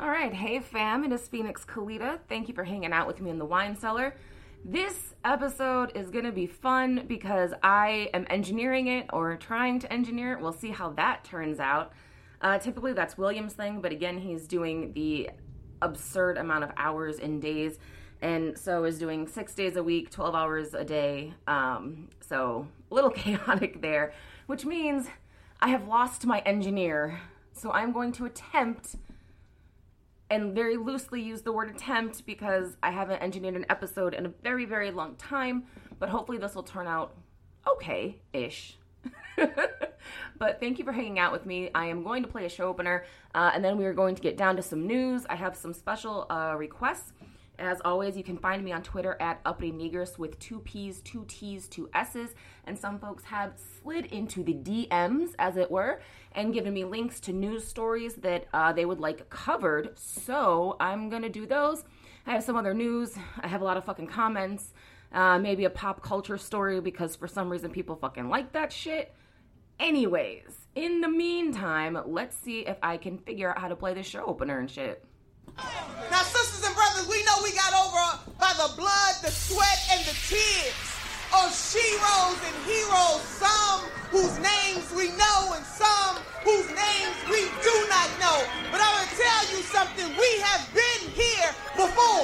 All right, hey fam, it is Phoenix Kalita. Thank you for hanging out with me in the wine cellar. This episode is going to be fun because I am engineering it or trying to engineer it. We'll see how that turns out. Typically that's William's thing, but again, he's doing the absurd amount of hours in days, and so is doing 6 days a week, 12 hours a day. So a little chaotic there, which means I have lost my engineer. So I'm going to attempt, and very loosely use the word attempt because I haven't engineered an episode in a very, very long time, but hopefully this will turn out okay-ish. But thank you for hanging out with me. I am going to play a show opener, and then we are going to get down to some news. I have some special requests. As always, you can find me on Twitter at Uppity Negress with 2 P's, 2 T's, 2 S's, and some folks have slid into the DMs, as it were, and given me links to news stories that they would like covered, so I'm gonna do those. I have some other news. I have a lot of fucking comments, maybe a pop culture story because for some reason people fucking like that shit. Anyways, in the meantime, let's see if I can figure out how to play the show opener and shit. Now, sisters and brothers, we know we got over by the blood, the sweat, and the tears of sheroes and heroes, some whose names we know and some whose names we do not know. But I'm going to tell you something, we have been here before.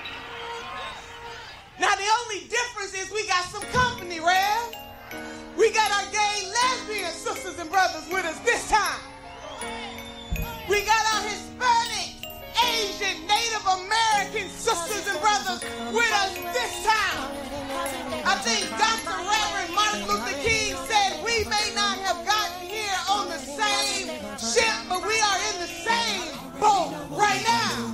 Now, the only difference is we got some company, Rev. We got our gay, lesbian sisters and brothers with us this time. We got our Hispanic, Asian, Native American sisters and brothers with us this time. I think Dr. Reverend Martin Luther King said we may not have gotten here on the same ship, but we are in the same boat right now.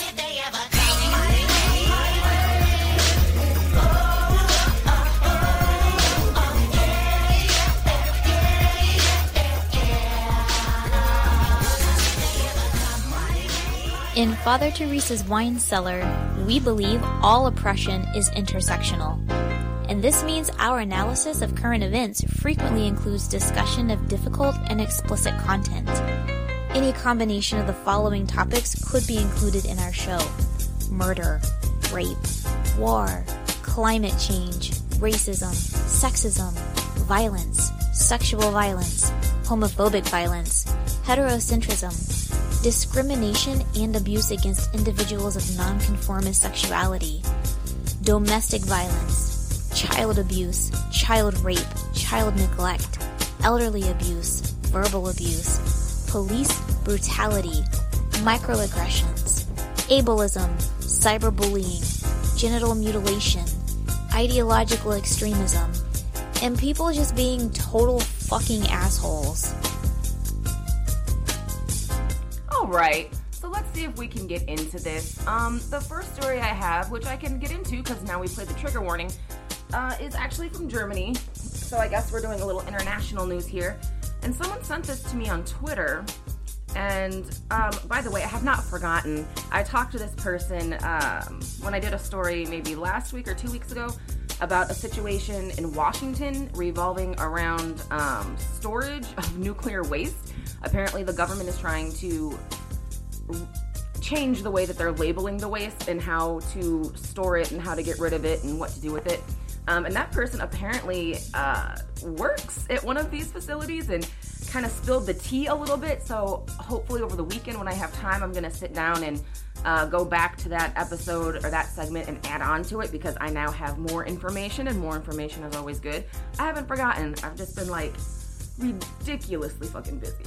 In Father Teresa's wine cellar, we believe all oppression is intersectional. And this means our analysis of current events frequently includes discussion of difficult and explicit content. Any combination of the following topics could be included in our show: murder, rape, war, climate change, racism, sexism, violence, sexual violence, homophobic violence, heterocentrism, discrimination and abuse against individuals of nonconformist sexuality, domestic violence, child abuse, child rape, child neglect, elderly abuse, verbal abuse, police brutality, microaggressions, ableism, cyberbullying, genital mutilation, ideological extremism, and people just being total fucking assholes. Alright, so let's see if we can get into this. The first story I have, which I can get into because now we played the trigger warning, is actually from Germany. So I guess we're doing a little international news here. And someone sent this to me on Twitter. And by the way, I have not forgotten. I talked to this person when I did a story maybe last week or 2 weeks ago about a situation in Washington revolving around storage of nuclear waste. Apparently the government is trying to change the way that they're labeling the waste and how to store it and how to get rid of it and what to do with it. And that person apparently works at one of these facilities and kind of spilled the tea a little bit. So hopefully over the weekend when I have time, I'm going to sit down and go back to that episode or that segment and add on to it because I now have more information, and more information is always good. I haven't forgotten. I've just been like ridiculously fucking busy.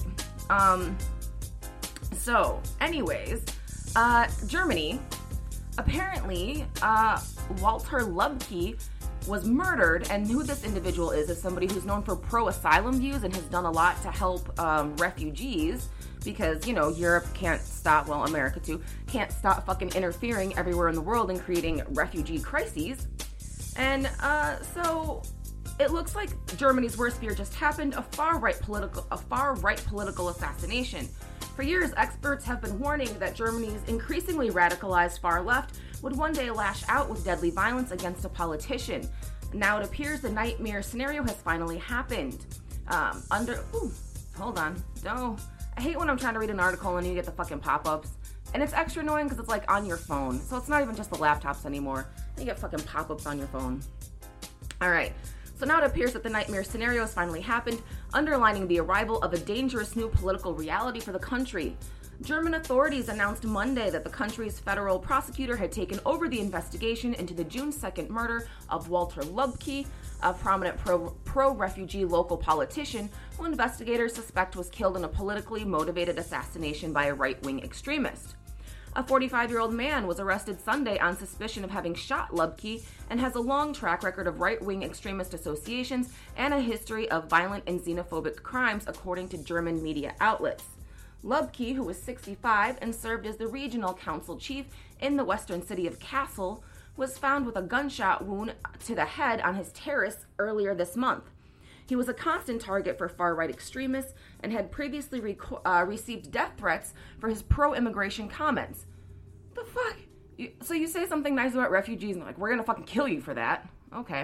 So anyways, Germany, apparently Walter Lubke was murdered, and who this individual is somebody who's known for pro-asylum views and has done a lot to help refugees because, you know, Europe can't stop, well, America too, can't stop fucking interfering everywhere in the world and creating refugee crises. And so it looks like Germany's worst fear just happened, a far-right political assassination. For years, experts have been warning that Germany's increasingly radicalized far left would one day lash out with deadly violence against a politician. Now it appears the nightmare scenario has finally happened. Hold on. No. I hate when I'm trying to read an article and you get the fucking pop-ups. And it's extra annoying because it's like on your phone. So it's not even just the laptops anymore. You get fucking pop-ups on your phone. All right. So now it appears that the nightmare scenario has finally happened, underlining the arrival of a dangerous new political reality for the country. German authorities announced Monday that the country's federal prosecutor had taken over the investigation into the June 2nd murder of Walter Lubke, a prominent pro-refugee local politician who investigators suspect was killed in a politically motivated assassination by a right-wing extremist. A 45-year-old man was arrested Sunday on suspicion of having shot Lubke and has a long track record of right-wing extremist associations and a history of violent and xenophobic crimes, according to German media outlets. Lubke, who was 65 and served as the regional council chief in the western city of Kassel, was found with a gunshot wound to the head on his terrace earlier this month. He was a constant target for far-right extremists and had previously received death threats for his pro-immigration comments. The fuck? So you say something nice about refugees and like, we're gonna fucking kill you for that. Okay.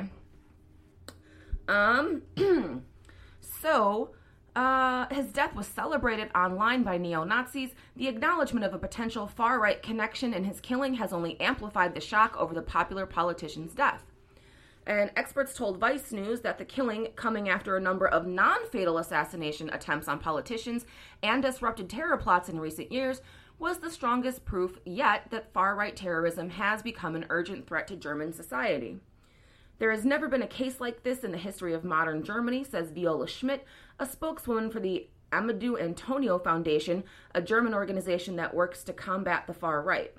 His death was celebrated online by neo-Nazis. The acknowledgement of a potential far-right connection in his killing has only amplified the shock over the popular politician's death. And experts told Vice News that the killing, coming after a number of non-fatal assassination attempts on politicians and disrupted terror plots in recent years, was the strongest proof yet that far-right terrorism has become an urgent threat to German society. There has never been a case like this in the history of modern Germany, says Viola Schmidt, a spokeswoman for the Amadou Antonio Foundation, a German organization that works to combat the far right.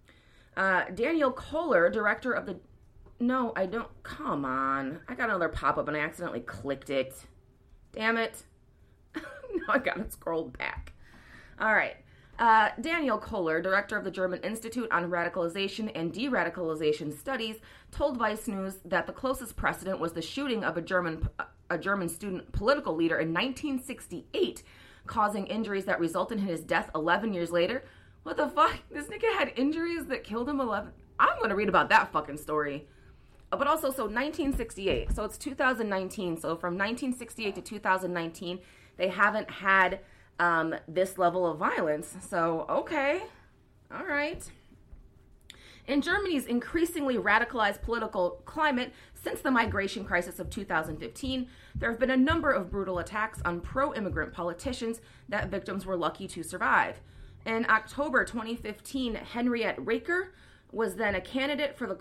Daniel Kohler, director of the... No, I don't... Come on. I got another pop-up and I accidentally clicked it. Damn it. Now I gotta scroll back. All right. Daniel Kohler, director of the German Institute on Radicalization and De-Radicalization Studies, told Vice News that the closest precedent was the shooting of a German student political leader in 1968, causing injuries that resulted in his death 11 years later. What the fuck? This nigga had injuries that killed him 11... I'm gonna read about that fucking story. But also, 1968. So it's 2019. So from 1968 to 2019, they haven't had this level of violence. So, okay. All right. In Germany's increasingly radicalized political climate since the migration crisis of 2015, there have been a number of brutal attacks on pro-immigrant politicians that victims were lucky to survive. In October 2015, Henriette Reker was then a candidate for the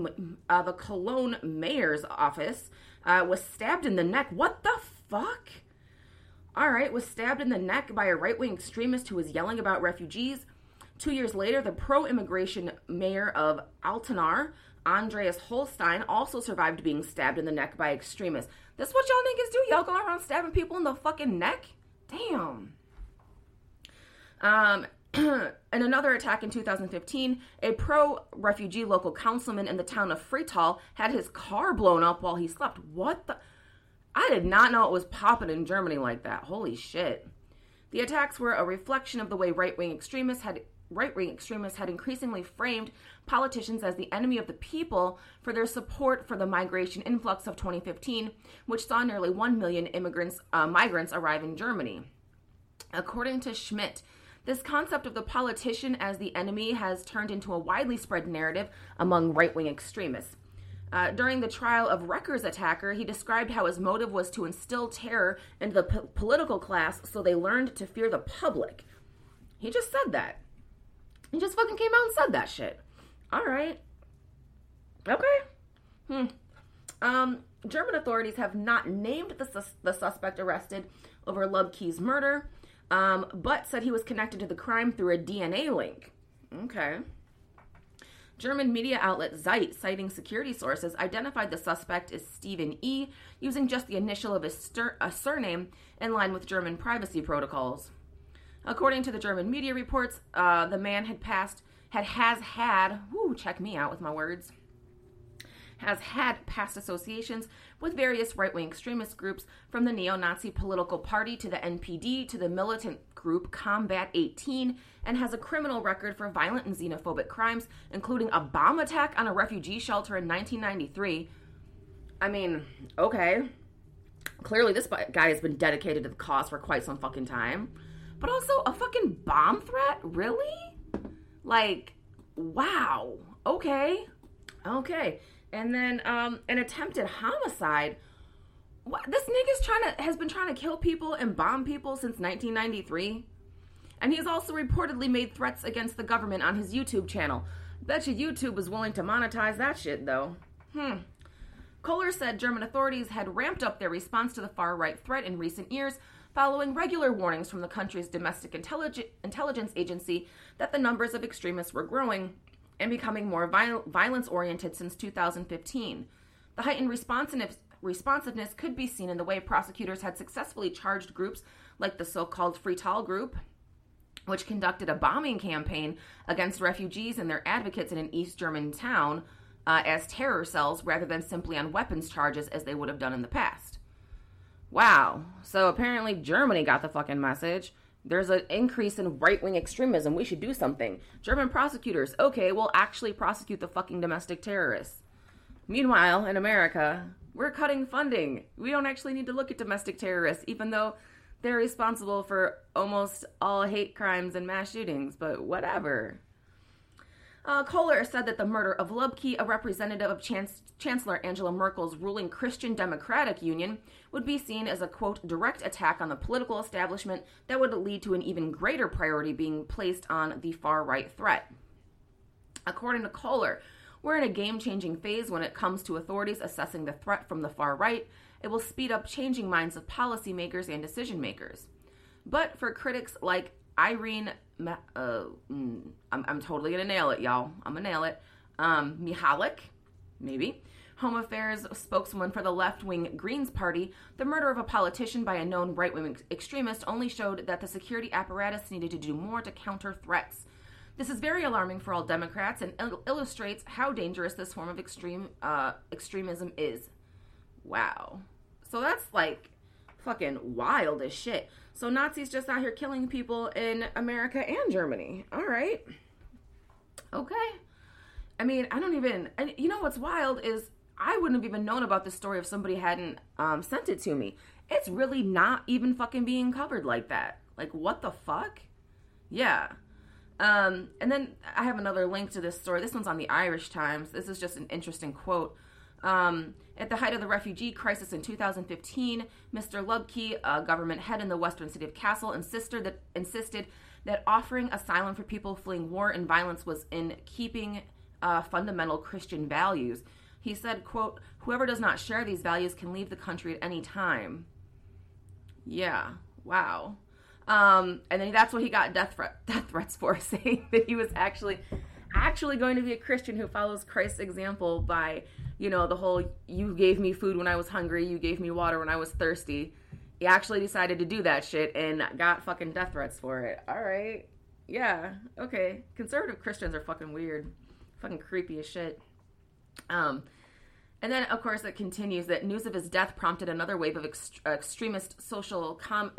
Cologne mayor's office, was stabbed in the neck. What the fuck? All right, was stabbed in the neck by a right-wing extremist who was yelling about refugees. 2 years later, the pro-immigration mayor of Altona, Andreas Holstein, also survived being stabbed in the neck by extremists. This what y'all niggas do? Y'all go around stabbing people in the fucking neck? Damn. In another attack in 2015, a pro-refugee local councilman in the town of Frital had his car blown up while he slept. What the... I did not know it was popping in Germany like that. Holy shit. The attacks were a reflection of the way right-wing extremists had increasingly framed politicians as the enemy of the people for their support for the migration influx of 2015, which saw nearly 1 million migrants arrive in Germany. According to Schmidt, this concept of the politician as the enemy has turned into a widely spread narrative among right-wing extremists. During the trial of Reker's attacker, he described how his motive was to instill terror into the political class so they learned to fear the public. He just said that. He just fucking came out and said that shit. All right. Okay. German authorities have not named the suspect arrested over Lubke's murder, but said he was connected to the crime through a DNA link. Okay. German media outlet Zeit, citing security sources, identified the suspect as Stephen E., using just the initial of his surname in line with German privacy protocols. According to the German media reports, the man check me out with my words, has had past associations with various right-wing extremist groups, from the neo-Nazi political party to the NPD to the militant group Combat 18, and has a criminal record for violent and xenophobic crimes, including a bomb attack on a refugee shelter in 1993. I mean, okay. Clearly this guy has been dedicated to the cause for quite some fucking time. But also, a fucking bomb threat? Really? Like, wow. Okay. And then an attempted homicide. What? This nigga's has been trying to kill people and bomb people since 1993. And he's also reportedly made threats against the government on his YouTube channel. Bet you YouTube was willing to monetize that shit, though. Kohler said German authorities had ramped up their response to the far-right threat in recent years, following regular warnings from the country's domestic intelligence agency that the numbers of extremists were growing and becoming more violence-oriented since 2015. The heightened responsiveness could be seen in the way prosecutors had successfully charged groups like the so-called Freital Group, which conducted a bombing campaign against refugees and their advocates in an East German town as terror cells rather than simply on weapons charges as they would have done in the past. Wow. So apparently Germany got the fucking message. There's an increase in right-wing extremism. We should do something. German prosecutors, okay, we'll actually prosecute the fucking domestic terrorists. Meanwhile, in America, we're cutting funding. We don't actually need to look at domestic terrorists, even though they're responsible for almost all hate crimes and mass shootings, but whatever. Kohler said that the murder of Lubke, a representative of Chancellor Angela Merkel's ruling Christian Democratic Union, would be seen as a, quote, direct attack on the political establishment that would lead to an even greater priority being placed on the far-right threat. According to Kohler, we're in a game-changing phase when it comes to authorities assessing the threat from the far right. It will speed up changing minds of policymakers and decision-makers. But for critics like Irene, I'm totally going to nail it, y'all. I'm going to nail it. Mihalik, maybe. Home Affairs spokeswoman for the left-wing Greens Party, the murder of a politician by a known right-wing extremist only showed that the security apparatus needed to do more to counter threats. This is very alarming for all Democrats and illustrates how dangerous this form of extremism is. Wow. So that's like fucking wild as shit. So Nazis just out here killing people in America and Germany. All right. Okay. I mean, and you know what's wild is I wouldn't have even known about this story if somebody hadn't sent it to me. It's really not even fucking being covered like that. Like, what the fuck? Yeah. And then I have another link to this story. This one's on the Irish Times. This is just an interesting quote. At the height of the refugee crisis in 2015, Mr. Lubke, a government head in the western city of Kassel, insisted that offering asylum for people fleeing war and violence was in keeping fundamental Christian values. He said, quote, whoever does not share these values can leave the country at any time. Yeah, wow. And then that's what he got death threats for, saying that he was actually going to be a Christian who follows Christ's example by, you know, the whole, you gave me food when I was hungry, you gave me water when I was thirsty. He actually decided to do that shit and got fucking death threats for it. All right. Yeah. Okay. Conservative Christians are fucking weird. Fucking creepy as shit. And then, of course, it continues that news of his death prompted another wave of extremist social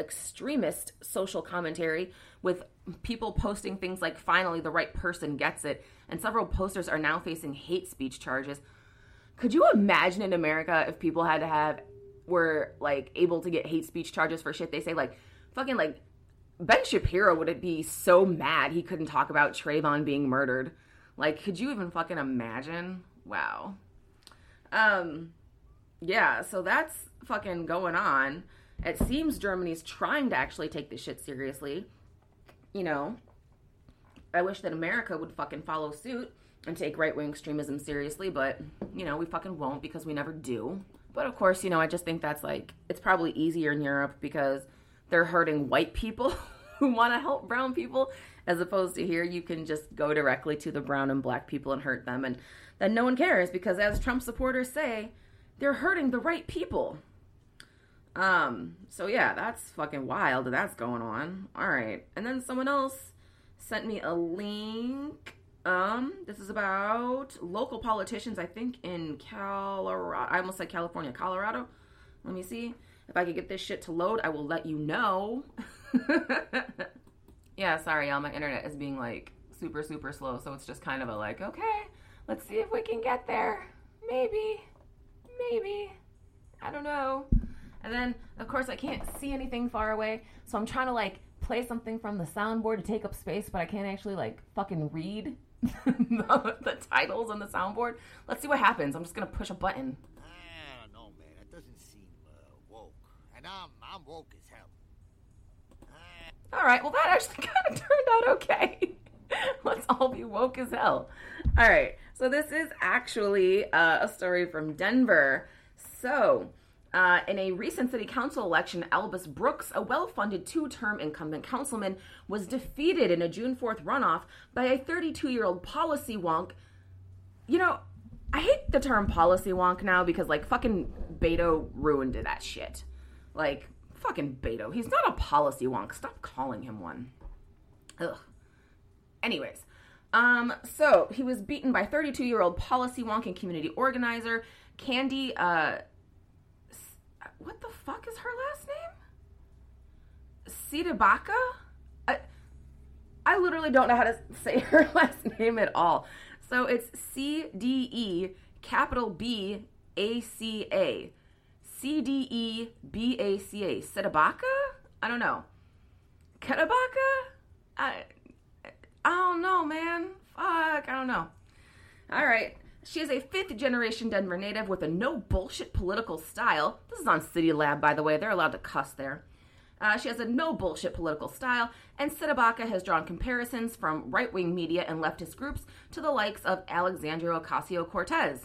commentary, with people posting things like, finally, the right person gets it. And several posters are now facing hate speech charges. Could you imagine in America if people were, like, able to get hate speech charges for shit they say? Like, fucking, like, Ben Shapiro would be so mad he couldn't talk about Trayvon being murdered. Like, could you even fucking imagine? Wow. Yeah, so that's fucking going on. It seems Germany's trying to actually take this shit seriously. You know, I wish that America would fucking follow suit and take right-wing extremism seriously, but, you know, we fucking won't because we never do. But, of course, you know, I just think that's, like, it's probably easier in Europe because they're hurting white people who want to help brown people, as opposed to here, you can just go directly to the brown and black people and hurt them, and then no one cares because, as Trump supporters say, they're hurting the right people. So yeah, that's fucking wild that that's going on. All right. And then someone else sent me a link. This is about local politicians, I think in Colorado. I almost said California, Colorado. Let me see. If I could get this shit to load, I will let you know. Yeah, sorry, y'all. My internet is being, like, super, super slow. So it's just kind of a, like, okay, let's see if we can get there. Maybe. I don't know. And then, of course, I can't see anything far away. So I'm trying to, like, play something from the soundboard to take up space, but I can't actually, like, fucking read the titles on the soundboard. Let's see what happens. I'm just going to push a button. I don't know, man. That doesn't seem woke. And I'm woke as hell. All right, well, that actually kind of turned out okay. Let's all be woke as hell. All right, so this is actually a story from Denver. So, in a recent city council election, Albus Brooks, a well-funded 2-term incumbent councilman, was defeated in a June 4th runoff by a 32-year-old policy wonk. You know, I hate the term policy wonk now because, like, fucking Beto ruined that shit. Like, fucking Beto. He's not a policy wonk. Stop calling him one. Ugh. Anyways, so he was beaten by 32-year-old policy wonk and community organizer Candy, what the fuck is her last name? Cedabaka? I literally don't know how to say her last name at all. So it's C-D-E capital B-A-C-A. C-D-E-B-A-C-A. Cedabaka? I don't know. Kedabaka? I don't know, man. Fuck, I don't know. All right. She is a 5th-generation Denver native with a no-bullshit political style. This is on City Lab, by the way. They're allowed to cuss there. She has a no-bullshit political style, and Cedabaka has drawn comparisons from right-wing media and leftist groups to the likes of Alexandria Ocasio-Cortez.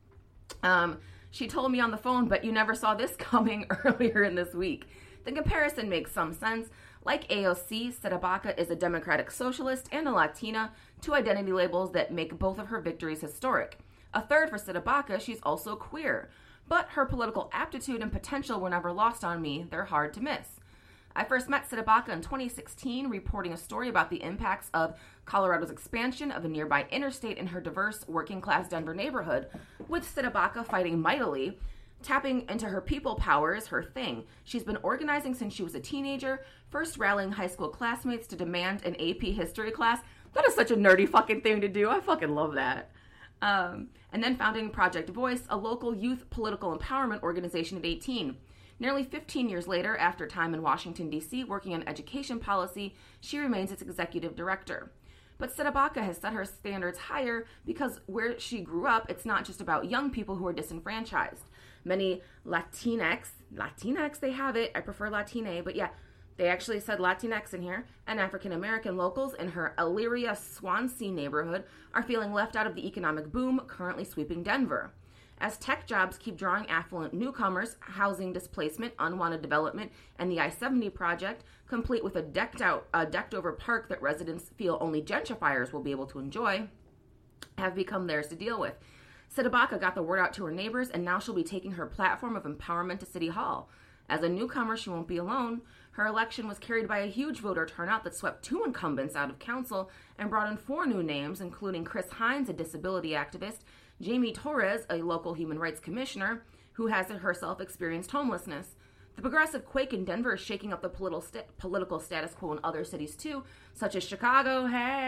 She told me on the phone, but you never saw this coming earlier in this week. The comparison makes some sense. Like AOC, Cedabaka is a democratic socialist and a Latina, 2 identity labels that make both of her victories historic. A third for Cedabaka, she's also queer. But her political aptitude and potential were never lost on me. They're hard to miss. I first met Cedabaka in 2016, reporting a story about the impacts of Colorado's expansion of a nearby interstate in her diverse, working-class Denver neighborhood, with Cedabaka fighting mightily. Tapping into her people power is her thing. She's been organizing since she was a teenager, first rallying high school classmates to demand an AP history class. That is such a nerdy fucking thing to do. I fucking love that. And then founding Project Voice, a local youth political empowerment organization at 18. Nearly 15 years later, after time in Washington, D.C., working on education policy, she remains its executive director. But Cedabaka has set her standards higher because where she grew up, it's not just about young people who are disenfranchised. Many Latinx, they have it. I prefer Latine, but yeah, they actually said Latinx in here. And African-American locals in her Elyria Swansea neighborhood are feeling left out of the economic boom currently sweeping Denver. As tech jobs keep drawing affluent newcomers, housing displacement, unwanted development, and the I-70 project, complete with a decked-over park that residents feel only gentrifiers will be able to enjoy, have become theirs to deal with. Cedabaka got the word out to her neighbors, and now she'll be taking her platform of empowerment to City Hall. As a newcomer, she won't be alone. Her election was carried by a huge voter turnout that swept 2 incumbents out of council and brought in 4 new names, including Chris Hines, a disability activist, Jamie Torres, a local human rights commissioner, who has herself experienced homelessness. The progressive quake in Denver is shaking up the political status quo in other cities too, such as Chicago,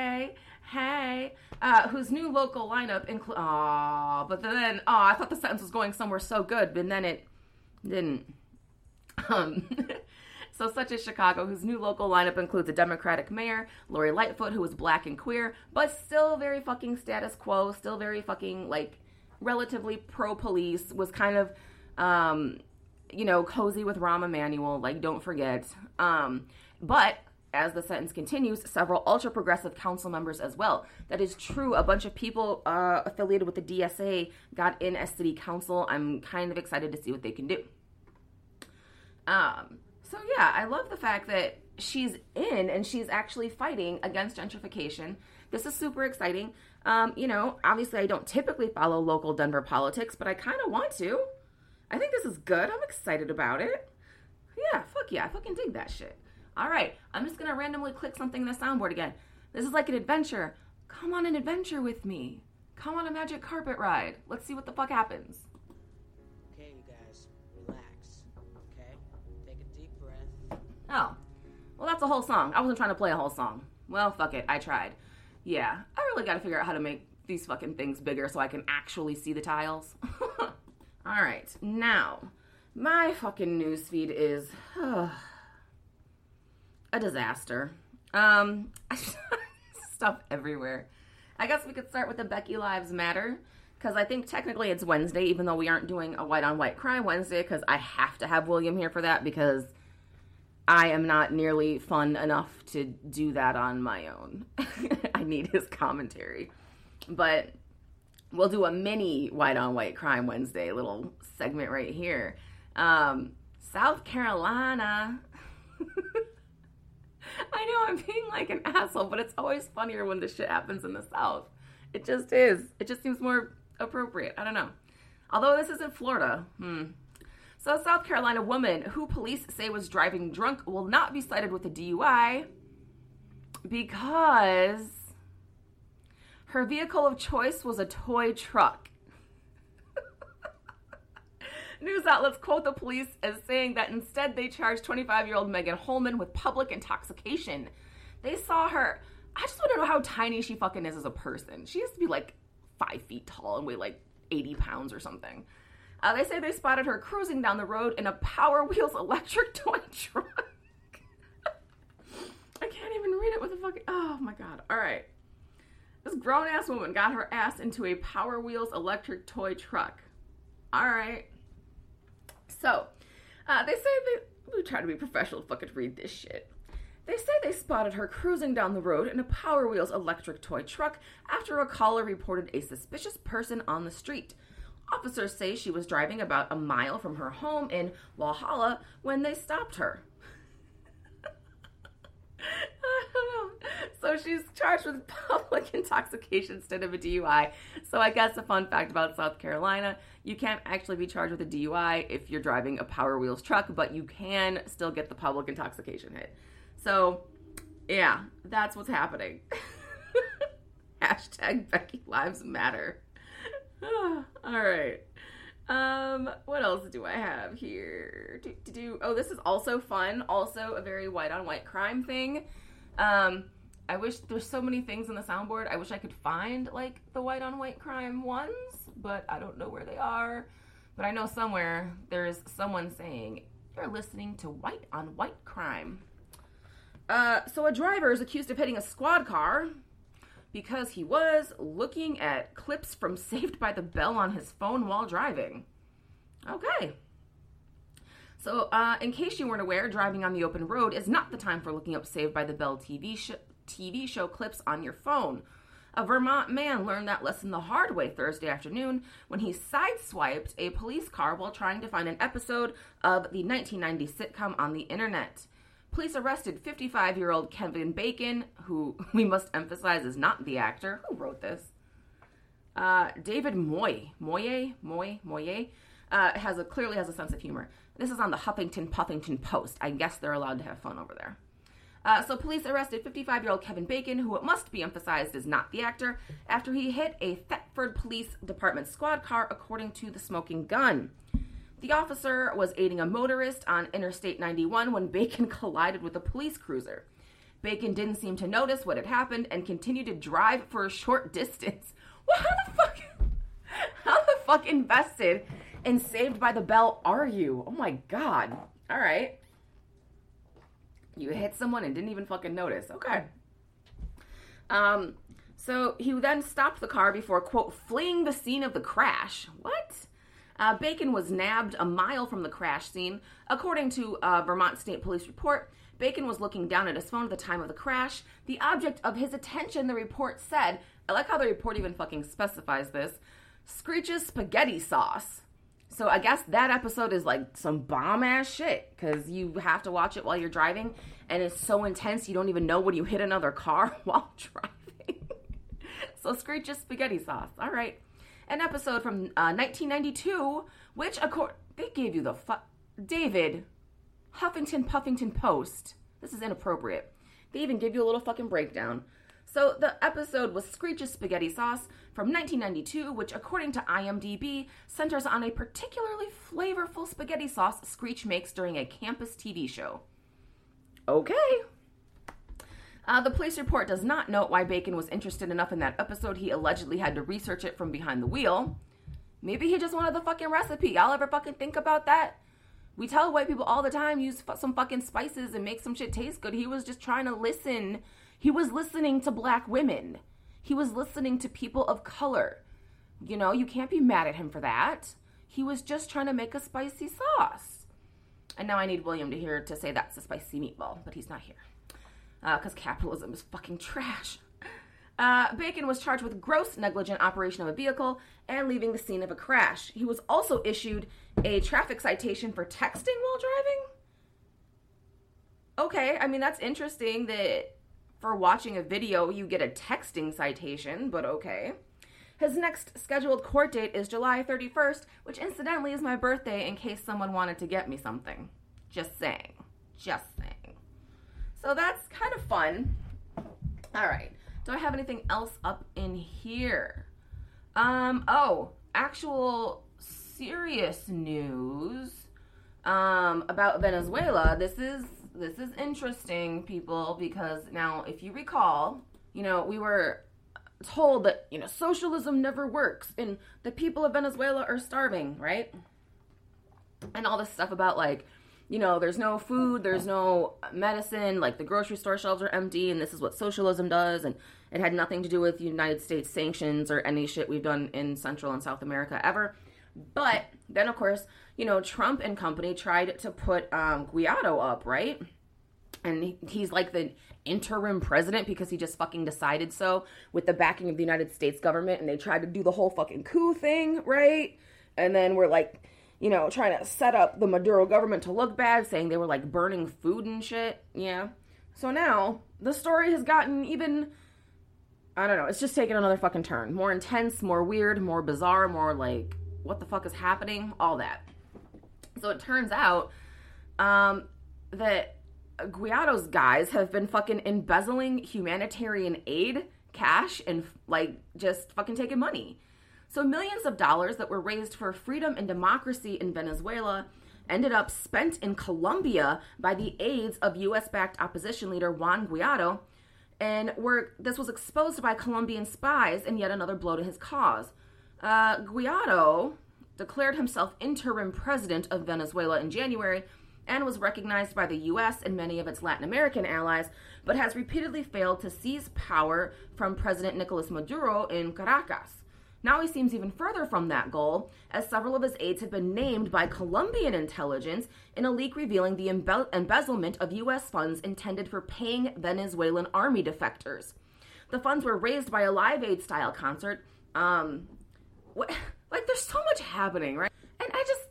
whose new local lineup includes... I thought the sentence was going somewhere so good, but then it didn't. So such as Chicago, whose new local lineup includes a Democratic mayor, Lori Lightfoot, who is black and queer, but still very fucking status quo, still very fucking, like, relatively pro-police, was kind of, cozy with Rahm Emanuel, like, don't forget. But as the sentence continues, several ultra-progressive council members as well. That is true. A bunch of people affiliated with the DSA got in as city council. I'm kind of excited to see what they can do. So yeah, I love the fact that she's in and she's actually fighting against gentrification. This is super exciting. Obviously I don't typically follow local Denver politics, but I kind of want to. I think this is good. I'm excited about it. Yeah, fuck yeah. I fucking dig that shit. All right, I'm just going to randomly click something in the soundboard again. This is like an adventure. Come on an adventure with me. Come on a magic carpet ride. Let's see what the fuck happens. Okay, you guys, relax. Okay? Take a deep breath. Oh, well, that's a whole song. I wasn't trying to play a whole song. Well, fuck it. I tried. Yeah, I really got to figure out how to make these fucking things bigger so I can actually see the tiles. All right, now, my fucking newsfeed is... a disaster. Stuff everywhere. I guess we could start with the Becky Lives Matter, because I think technically it's Wednesday, even though we aren't doing a white-on-white crime Wednesday, because I have to have William here for that, because I am not nearly fun enough to do that on my own. I need his commentary. But we'll do a mini white-on-white crime Wednesday little segment right here. South Carolina. I know I'm being like an asshole, but it's always funnier when this shit happens in the South. It just is. It just seems more appropriate. I don't know. Although this isn't Florida. So a South Carolina woman who police say was driving drunk will not be cited with a DUI because her vehicle of choice was a toy truck. News outlets quote the police as saying that instead they charged 25-year-old Megan Holman with public intoxication. They saw her. I just want to know how tiny she fucking is as a person. She has to be like 5 feet tall and weigh like 80 pounds or something. They say they spotted her cruising down the road in a Power Wheels electric toy truck. I can't even read it with a fucking... Oh my God. All right. This grown-ass woman got her ass into a Power Wheels electric toy truck. All right. So, they say we try to be professional to fucking read this shit. They say they spotted her cruising down the road in a Power Wheels electric toy truck after a caller reported a suspicious person on the street. Officers say she was driving about a mile from her home in Walhalla when they stopped her. I don't know. So she's charged with public intoxication instead of a DUI. So I guess a fun fact about South Carolina, you can't actually be charged with a DUI if you're driving a Power Wheels truck, but you can still get the public intoxication hit. So, yeah, that's what's happening. Hashtag Becky Lives Matter. All right. What else do I have here? Oh, this is also fun. Also a very white-on-white crime thing. I wish there's so many things in the soundboard. I wish I could find, like, the white-on-white crime ones, but I don't know where they are. But I know somewhere there's someone saying, you're listening to white-on-white crime. So a driver is accused of hitting a squad car because he was looking at clips from Saved by the Bell on his phone while driving. Okay. So, in case you weren't aware, driving on the open road is not the time for looking up Saved by the Bell TV show clips on your phone. A Vermont man learned that lesson the hard way Thursday afternoon when he sideswiped a police car while trying to find an episode of the 1990 sitcom on the internet. Police arrested 55-year-old Kevin Bacon, who we must emphasize is not the actor. Who wrote this? David Moye clearly has a sense of humor. This is on the Huffington Puffington Post. I guess they're allowed to have fun over there. So police arrested 55-year-old Kevin Bacon, who it must be emphasized is not the actor, after he hit a Thetford Police Department squad car, according to the Smoking Gun. The officer was aiding a motorist on Interstate 91 when Bacon collided with a police cruiser. Bacon didn't seem to notice what had happened and continued to drive for a short distance. Well, how the fuck invested in Saved by the Bell are you? Oh my God. All right. You hit someone and didn't even fucking notice. Okay. So he then stopped the car before, quote, fleeing the scene of the crash. What? Bacon was nabbed a mile from the crash scene. According to a Vermont State Police report, Bacon was looking down at his phone at the time of the crash. The object of his attention, the report said, I like how the report even fucking specifies this, Screech's spaghetti sauce. So I guess that episode is like some bomb-ass shit, because you have to watch it while you're driving, and it's so intense you don't even know when you hit another car while driving. So Screech's spaghetti sauce. All right. An episode from 1992, which, they gave you the David, Huffington Puffington Post. This is inappropriate. They even give you a little fucking breakdown. So the episode was Screech's Spaghetti Sauce from 1992, which, according to IMDb, centers on a particularly flavorful spaghetti sauce Screech makes during a campus TV show. Okay. The police report does not note why Bacon was interested enough in that episode he allegedly had to research it from behind the wheel. Maybe he just wanted the fucking recipe. Y'all ever fucking think about that? We tell white people all the time, use some fucking spices and make some shit taste good. He was just trying to listen. He was listening to black women. He was listening to people of color. You know, you can't be mad at him for that. He was just trying to make a spicy sauce. And now I need William to say that's a spicy meatball, but he's not here. Because capitalism is fucking trash. Bacon was charged with gross negligent operation of a vehicle and leaving the scene of a crash. He was also issued a traffic citation for texting while driving. Okay, I mean, that's interesting that for watching a video you get a texting citation, but okay. His next scheduled court date is July 31st, which incidentally is my birthday in case someone wanted to get me something. Just saying. Just saying. So that's kind of fun. All right. Do I have anything else up in here? Actual serious news about Venezuela. This is interesting, people, because now, if you recall, you know, we were told that, you know, socialism never works and the people of Venezuela are starving, right? And all this stuff about, like, you know, there's no food, there's no medicine, like the grocery store shelves are empty, and this is what socialism does, and it had nothing to do with United States sanctions or any shit we've done in Central and South America ever. But then, of course, you know, Trump and company tried to put Guaido up, right? And he's like the interim president because he just fucking decided so with the backing of the United States government, and they tried to do the whole fucking coup thing, right? And then we're like, you know, trying to set up the Maduro government to look bad, saying they were like burning food and shit. Yeah. So now the story has gotten even, I don't know, it's just taken another fucking turn. More intense, more weird, more bizarre, more like, what the fuck is happening? All that. So it turns out that Guaido's guys have been fucking embezzling humanitarian aid, cash, and like just fucking taking money. So millions of dollars that were raised for freedom and democracy in Venezuela ended up spent in Colombia by the aides of U.S.-backed opposition leader Juan Guaido, and this was exposed by Colombian spies in yet another blow to his cause. Guaido declared himself interim president of Venezuela in January and was recognized by the U.S. and many of its Latin American allies, but has repeatedly failed to seize power from President Nicolas Maduro in Caracas. Now he seems even further from that goal, as several of his aides have been named by Colombian intelligence in a leak revealing the embezzlement of U.S. funds intended for paying Venezuelan army defectors. The funds were raised by a Live Aid-style concert. There's so much happening, right? And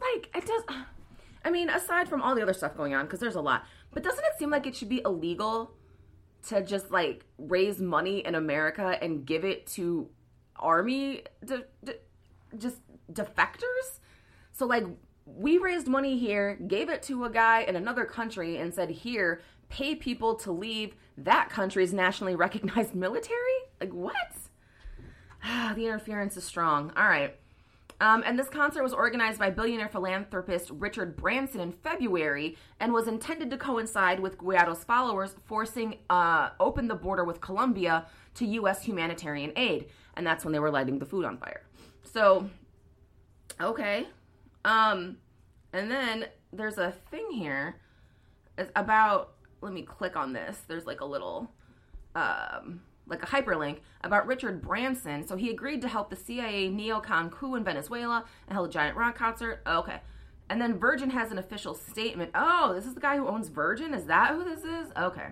I mean, aside from all the other stuff going on, because there's a lot, but doesn't it seem like it should be illegal to just, like, raise money in America and give it to army just defectors? So, like, we raised money here, gave it to a guy in another country, and said, here, pay people to leave that country's nationally recognized military? Like, what? The interference is strong. All right. And this concert was organized by billionaire philanthropist Richard Branson in February and was intended to coincide with Guaido's followers forcing open the border with Colombia to U.S. humanitarian aid. And that's when they were lighting the food on fire. So, okay. And then there's a thing here about, let me click on this. There's like a little, like a hyperlink about Richard Branson. So he agreed to help the CIA neocon coup in Venezuela and held a giant rock concert. Okay. And then Virgin has an official statement. Oh, this is the guy who owns Virgin? Is that who this is? Okay.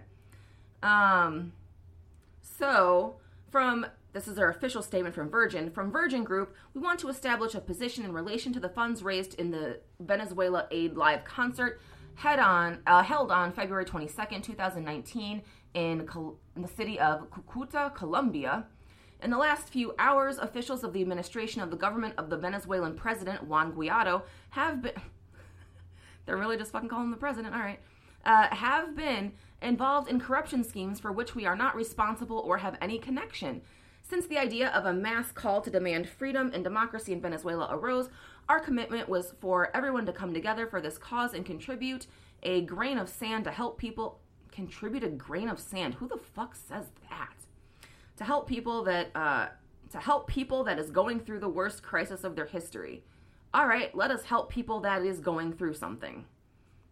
This is our official statement from Virgin. From Virgin Group, we want to establish a position in relation to the funds raised in the Venezuela Aid Live concert held on February 22nd, 2019 in the city of Cucuta, Colombia. In the last few hours, officials of the administration of the government of the Venezuelan president, Juan Guaido, have been... They're really just fucking calling him the president, all right. Have been involved in corruption schemes for which we are not responsible or have any connection. Since the idea of a mass call to demand freedom and democracy in Venezuela arose, our commitment was for everyone to come together for this cause and contribute a grain of sand to help people... Contribute a grain of sand? Who the fuck says that? To help people that is going through the worst crisis of their history. All right, let us help people that is going through something.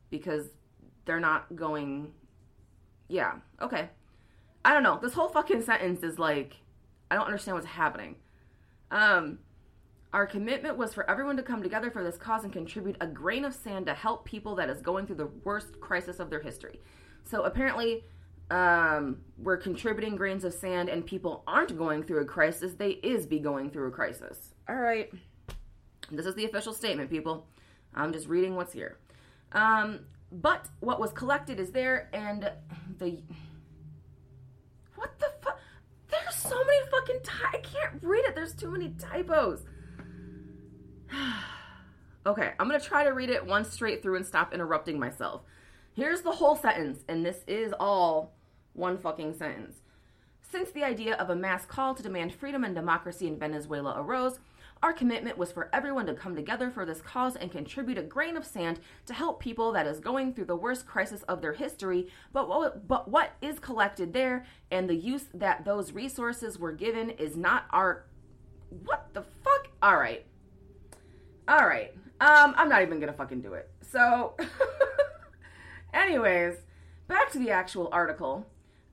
because they're not going, yeah, okay. I don't know. This whole fucking sentence is like, I don't understand what's happening. Our commitment was for everyone to come together for this cause and contribute a grain of sand to help people that is going through the worst crisis of their history. So apparently, we're contributing grains of sand and people aren't going through a crisis. They is be going through a crisis. All right. This is the official statement, people. I'm just reading what's here. But what was collected is there, and what the fuck? There's so many fucking I can't read it. There's too many typos. Okay, I'm going to try to read it once straight through and stop interrupting myself. Here's the whole sentence, and this is all one fucking sentence. Since the idea of a mass call to demand freedom and democracy in Venezuela arose, our commitment was for everyone to come together for this cause and contribute a grain of sand to help people that is going through the worst crisis of their history. But what is collected there and the use that those resources were given is not our... What the fuck? All right. I'm not even gonna fucking do it. So, anyways, back to the actual article.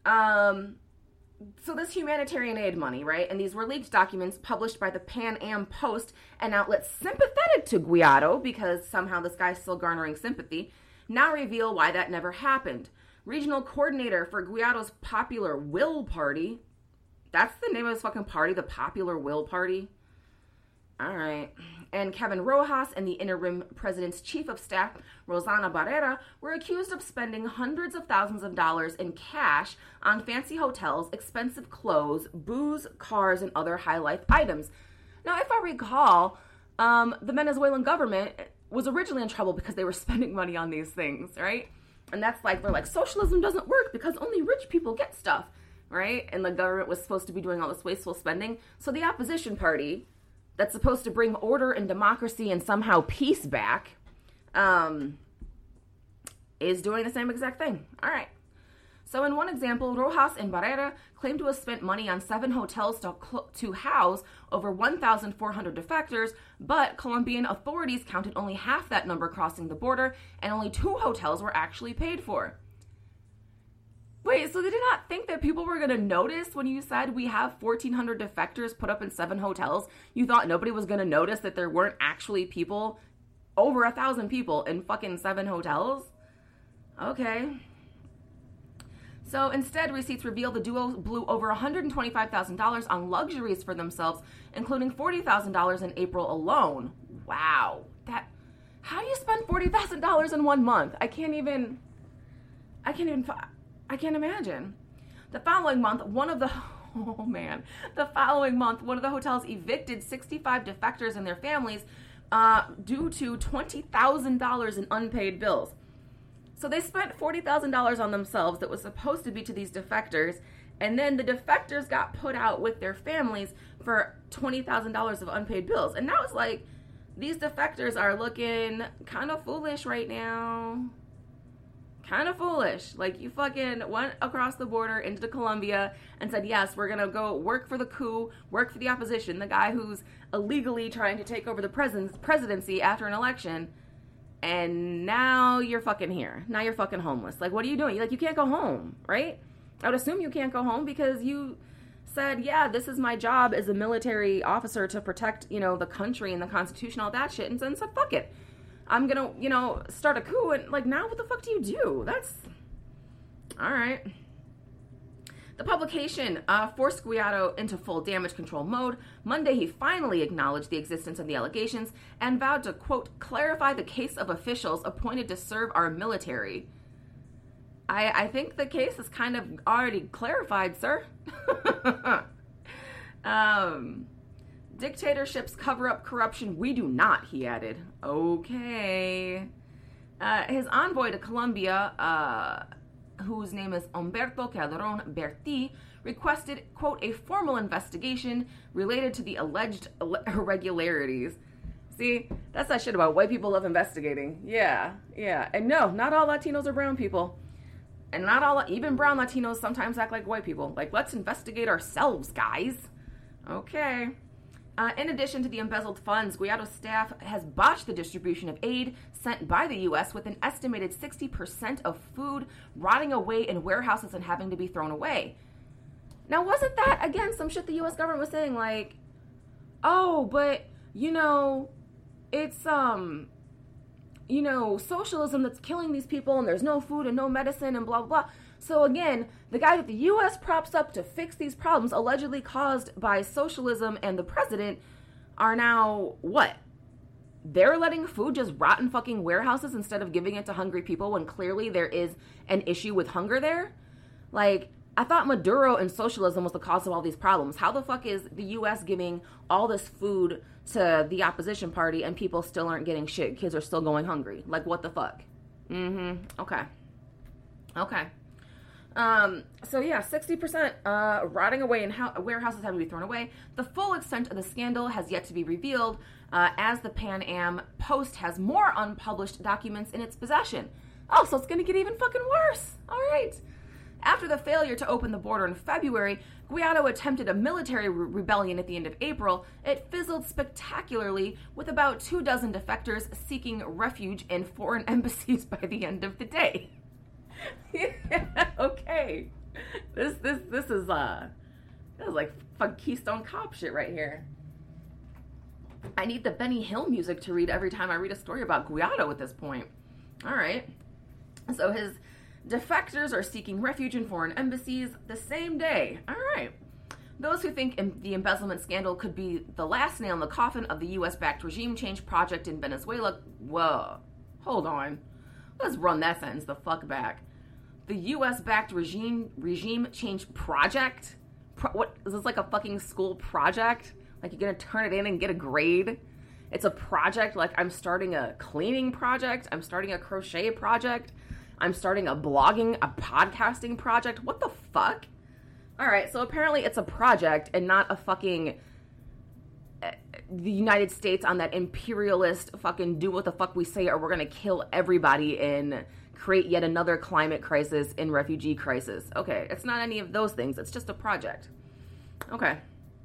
So this humanitarian aid money, right? And these were leaked documents published by the Pan Am Post, an outlet sympathetic to Guaidó, because somehow this guy's still garnering sympathy, now reveal why that never happened. Regional coordinator for Guaidó's Popular Will Party. That's the name of his fucking party, the Popular Will Party? All right. And Kevin Rojas and the interim president's chief of staff, Rosana Barrera, were accused of spending hundreds of thousands of dollars in cash on fancy hotels, expensive clothes, booze, cars, and other high-life items. Now, if I recall, the Venezuelan government was originally in trouble because they were spending money on these things, right? And that's like, they're like, socialism doesn't work because only rich people get stuff, right? And the government was supposed to be doing all this wasteful spending. So the opposition party, that's supposed to bring order and democracy and somehow peace back, is doing the same exact thing. All right. So in one example, Rojas and Barrera claimed to have spent money on 7 hotels to house over 1,400 defectors, but Colombian authorities counted only half that number crossing the border, and only 2 hotels were actually paid for. Wait, so they did not think that people were going to notice when you said we have 1,400 defectors put up in 7 hotels? You thought nobody was going to notice that there weren't actually people, over 1,000 people in fucking 7 hotels? Okay. So instead, receipts reveal the duo blew over $125,000 on luxuries for themselves, including $40,000 in April alone. Wow. How do you spend $40,000 in 1 month? I can't imagine. The following month, one of the hotels evicted 65 defectors and their families due to $20,000 in unpaid bills. So they spent $40,000 on themselves that was supposed to be to these defectors, and then the defectors got put out with their families for $20,000 of unpaid bills. And now it's like, these defectors are looking kind of foolish right now. Kind of foolish. Like, you fucking went across the border into Colombia and said, yes, we're going to go work for the coup, work for the opposition, the guy who's illegally trying to take over the presidency after an election. And now you're fucking here. Now you're fucking homeless. Like, what are you doing? Like, you can't go home, right? I would assume you can't go home because you said, yeah, this is my job as a military officer to protect, the country and the Constitution, all that shit. And then said, fuck it. I'm going to, start a coup. And, like, now what the fuck do you do? That's... All right. The publication forced Guaidó into full damage control mode. Monday, he finally acknowledged the existence of the allegations and vowed to, quote, clarify the case of officials appointed to serve our military. I think the case is kind of already clarified, sir. Dictatorships cover up corruption. We do not, he added. Okay. His envoy to Colombia, whose name is Humberto Calderón Berti, requested, quote, a formal investigation related to the alleged irregularities. See, that's that shit about white people love investigating. Yeah. And no, not all Latinos are brown people. And not all, even brown Latinos sometimes act like white people. Like, let's investigate ourselves, guys. Okay. In addition to the embezzled funds, Guaido staff has botched the distribution of aid sent by the U.S., with an estimated 60% of food rotting away in warehouses and having to be thrown away. Now, wasn't that, again, some shit the U.S. government was saying, like, oh, but, it's, socialism that's killing these people, and there's no food and no medicine and blah, blah, blah. So, again, the guy that the U.S. props up to fix these problems allegedly caused by socialism and the president are now, what? They're letting food just rot in fucking warehouses instead of giving it to hungry people when clearly there is an issue with hunger there? Like, I thought Maduro and socialism was the cause of all these problems. How the fuck is the U.S. giving all this food to the opposition party and people still aren't getting shit? Kids are still going hungry. Like, what the fuck? Okay. So yeah, 60% rotting away in warehouses having to be thrown away. The full extent of the scandal has yet to be revealed, as the Pan Am Post has more unpublished documents in its possession. Oh, so it's going to get even fucking worse. All right. After the failure to open the border in February, Guaido attempted a military rebellion at the end of April. It fizzled spectacularly, with about 24 defectors seeking refuge in foreign embassies by the end of the day. Yeah, okay. This is like fucking Keystone Cop shit right here. I need the Benny Hill music to read every time I read a story about Guaido at this point. All right. So his defectors are seeking refuge in foreign embassies the same day. All right. Those who think the embezzlement scandal could be the last nail in the coffin of the U.S.-backed regime change project in Venezuela. Whoa. Hold on. Let's run that sentence the fuck back. The U.S.-backed regime change project? What, is this like a fucking school project? Like you're going to turn it in and get a grade? It's a project, like I'm starting a cleaning project. I'm starting a crochet project. I'm starting a podcasting project. What the fuck? All right, so apparently it's a project and not a fucking the United States on that imperialist fucking do what the fuck we say or we're going to kill everybody and create yet another climate crisis and refugee crisis. Okay, it's not any of those things. It's just a project. Okay.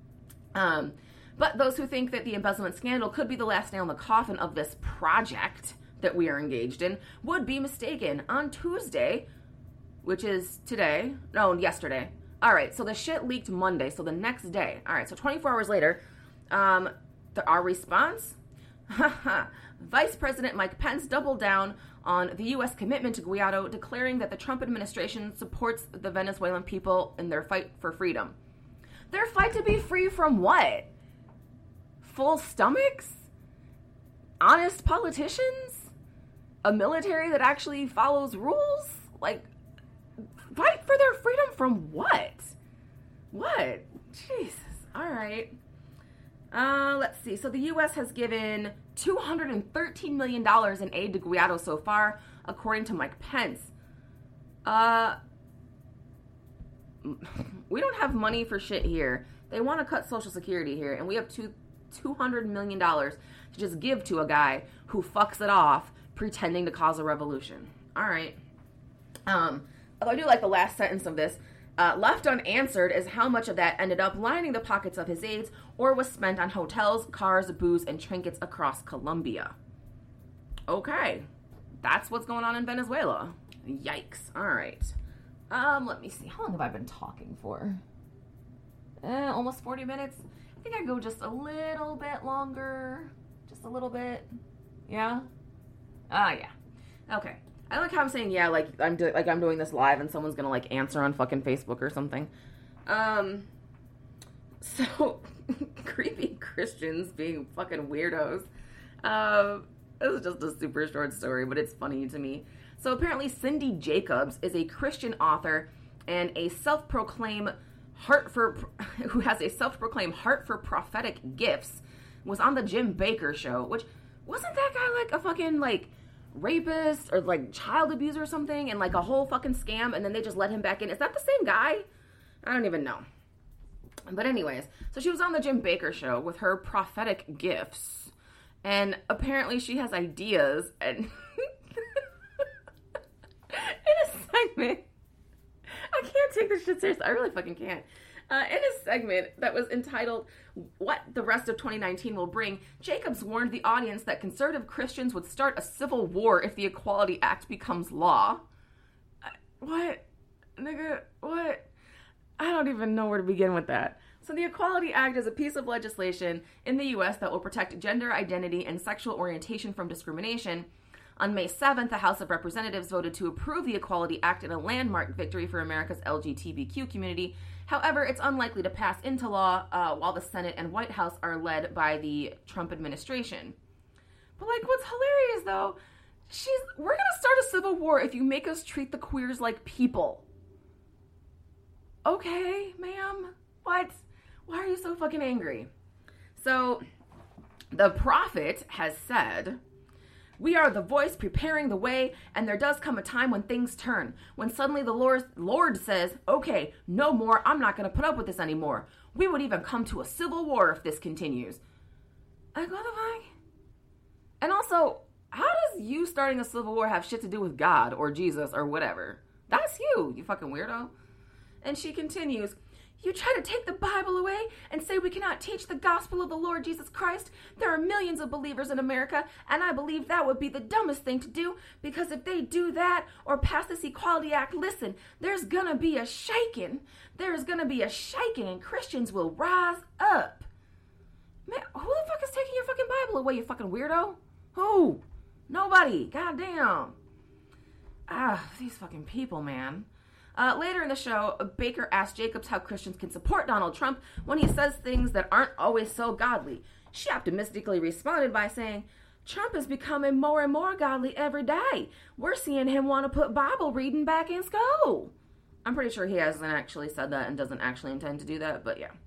But those who think that the embezzlement scandal could be the last nail in the coffin of this project that we are engaged in would be mistaken. On Tuesday, which is yesterday. All right, so the shit leaked Monday, so the next day. All right, so 24 hours later, our response? Vice President Mike Pence doubled down on the U.S. commitment to Guaido, declaring that the Trump administration supports the Venezuelan people in their fight for freedom. Their fight to be free from what? Full stomachs? Honest politicians? A military that actually follows rules? Like, fight for their freedom from what? What? Jesus. All right. Let's see. So the U.S. has given $213 million in aid to Guaido so far, according to Mike Pence. We don't have money for shit here. They want to cut Social Security here, and we have $200 million to just give to a guy who fucks it off, pretending to cause a revolution. All right. I do like the last sentence of this. Left unanswered is how much of that ended up lining the pockets of his aides or was spent on hotels, cars, booze, and trinkets across Colombia. Okay. That's what's going on in Venezuela. Yikes. All right. Let me see. How long have I been talking for? Almost 40 minutes. I think I go just a little bit longer. Just a little bit. Yeah? Yeah. Okay. I like how I'm saying yeah, like I'm doing this live and someone's gonna like answer on fucking Facebook or something. So creepy Christians being fucking weirdos. This is just a super short story, but it's funny to me. So apparently Cindy Jacobs is a Christian author and a self-proclaimed who has a self-proclaimed heart for prophetic gifts, was on the Jim Bakker show, which wasn't that guy like a fucking like rapist or like child abuser or something and like a whole fucking scam and then they just let him back in? Is that the same guy? I don't even know. But anyways, so she was on the Jim Bakker show with her prophetic gifts and apparently she has ideas and in a segment, I can't take this shit seriously. I really fucking can't. In a segment that was entitled, What the Rest of 2019 Will Bring, Jacobs warned the audience that conservative Christians would start a civil war if the Equality Act becomes law. What? Nigga, what? I don't even know where to begin with that. So the Equality Act is a piece of legislation in the U.S. that will protect gender identity and sexual orientation from discrimination. On May 7th, the House of Representatives voted to approve the Equality Act in a landmark victory for America's LGBTQ community. However, it's unlikely to pass into law while the Senate and White House are led by the Trump administration. But, like, what's hilarious, though, we're going to start a civil war if you make us treat the queers like people. Okay, ma'am. What? Why are you so fucking angry? So, the prophet has said, we are the voice preparing the way, and there does come a time when things turn. When suddenly the Lord says, okay, no more, I'm not going to put up with this anymore. We would even come to a civil war if this continues. Like, what the fuck? And also, how does you starting a civil war have shit to do with God or Jesus or whatever? That's you fucking weirdo. And she continues, you try to take the Bible away and say we cannot teach the gospel of the Lord Jesus Christ. There are millions of believers in America, and I believe that would be the dumbest thing to do, because if they do that or pass this Equality Act, listen, there's gonna be a shaking. There's gonna be a shaking, and Christians will rise up. Man, who the fuck is taking your fucking Bible away, you fucking weirdo? Who? Nobody. Goddamn. These fucking people, man. Later in the show, Baker asked Jacobs how Christians can support Donald Trump when he says things that aren't always so godly. She optimistically responded by saying, Trump is becoming more and more godly every day. We're seeing him want to put Bible reading back in school. I'm pretty sure he hasn't actually said that and doesn't actually intend to do that, but yeah.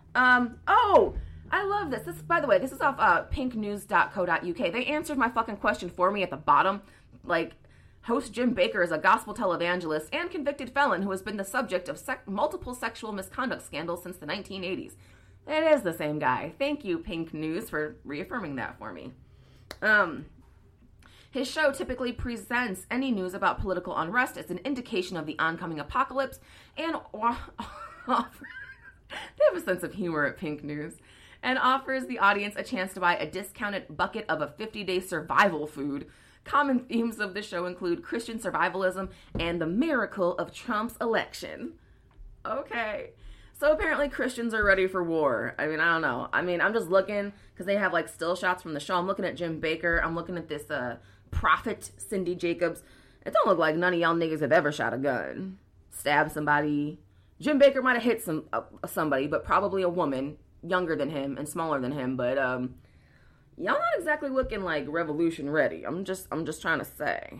I love this. By the way, this is off pinknews.co.uk. They answered my fucking question for me at the bottom. Like, host Jim Baker is a gospel televangelist and convicted felon who has been the subject of multiple sexual misconduct scandals since the 1980s. It is the same guy. Thank you, Pink News, for reaffirming that for me. His show typically presents any news about political unrest as an indication of the oncoming apocalypse and they have a sense of humor at Pink News, and offers the audience a chance to buy a discounted bucket of a 50-day survival food. Common themes of the show include Christian survivalism and the miracle of Trump's election. Okay. So apparently Christians are ready for war. I mean, I don't know. I mean, I'm just looking, because they have, like, still shots from the show. I'm looking at Jim Baker. I'm looking at this prophet, Cindy Jacobs. It don't look like none of y'all niggas have ever shot a gun, stabbed somebody. Jim Baker might have hit somebody, but probably a woman younger than him and smaller than him. But y'all not exactly looking like revolution ready. I'm just trying to say.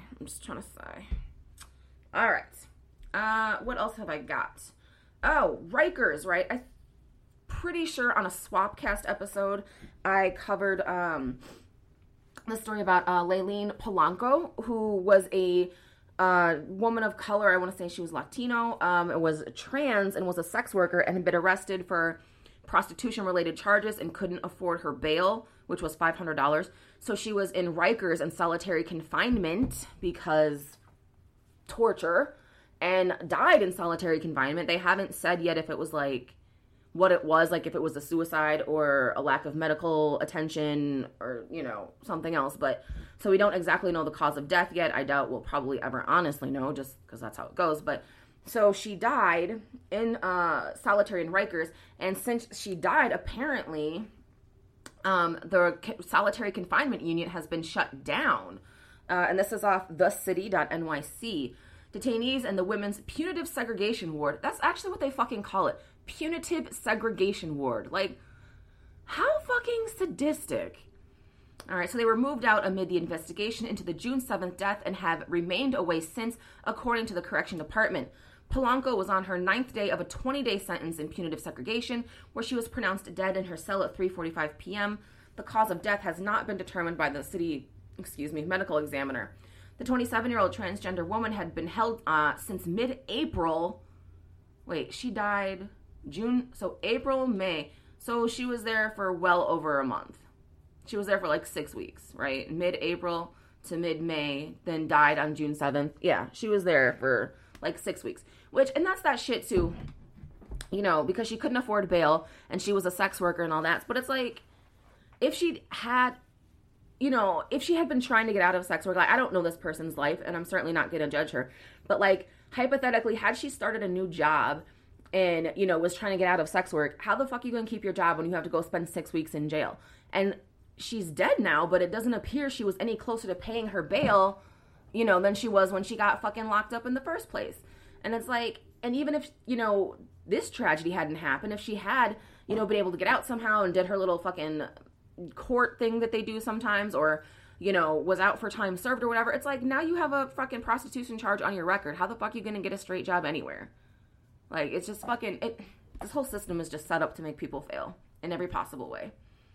All right. What else have I got? Oh, Rikers, right? I'm pretty sure on a Swapcast episode I covered the story about Layleen Polanco, who was a woman of color. I want to say she was Latino, was trans, and was a sex worker, and had been arrested for prostitution-related charges and couldn't afford her bail, which was $500. So she was in Rikers in solitary confinement because torture, and died in solitary confinement. They haven't said yet if it was like what it was, like if it was a suicide or a lack of medical attention or, you know, something else. But so we don't exactly know the cause of death yet. I doubt we'll probably ever honestly know, just because that's how it goes. But so she died in solitary in Rikers, and since she died, apparently the solitary confinement unit has been shut down. And this is off thecity.nyc. Detainees in the women's punitive segregation ward. That's actually what they fucking call it. Punitive segregation ward. Like, how fucking sadistic. All right, so they were moved out amid the investigation into the June 7th death and have remained away since, according to the correction department. Polanco was on her 9th day of a 20-day sentence in punitive segregation, where she was pronounced dead in her cell at 3:45 p.m. The cause of death has not been determined by the city, medical examiner. The 27-year-old transgender woman had been held since mid-April. Wait, she died June, so April, May. So she was there for well over a month. She was there for like 6 weeks, right? Mid-April to mid-May, then died on June 7th. Yeah, she was there for like 6 weeks. And that's that shit too. you know, because she couldn't afford bail and she was a sex worker and all that. But it's like, if she had, you know, if she had been trying to get out of sex work, like, I don't know this person's life, and I'm certainly not going to judge her, but like, hypothetically, had she started a new job and, you know, was trying to get out of sex work, how the fuck are you going to keep your job when you have to go spend 6 weeks in jail? And she's dead now, but it doesn't appear she was any closer to paying her bail, you know, than she was when she got fucking locked up in the first place. And it's like, and even if, you know, this tragedy hadn't happened, if she had, you know, been able to get out somehow and did her little fucking court thing that they do sometimes, or, you know, was out for time served or whatever, it's like, now you have a fucking prostitution charge on your record. How the fuck are you gonna get a straight job anywhere? Like, it's just fucking, this whole system is just set up to make people fail in every possible way.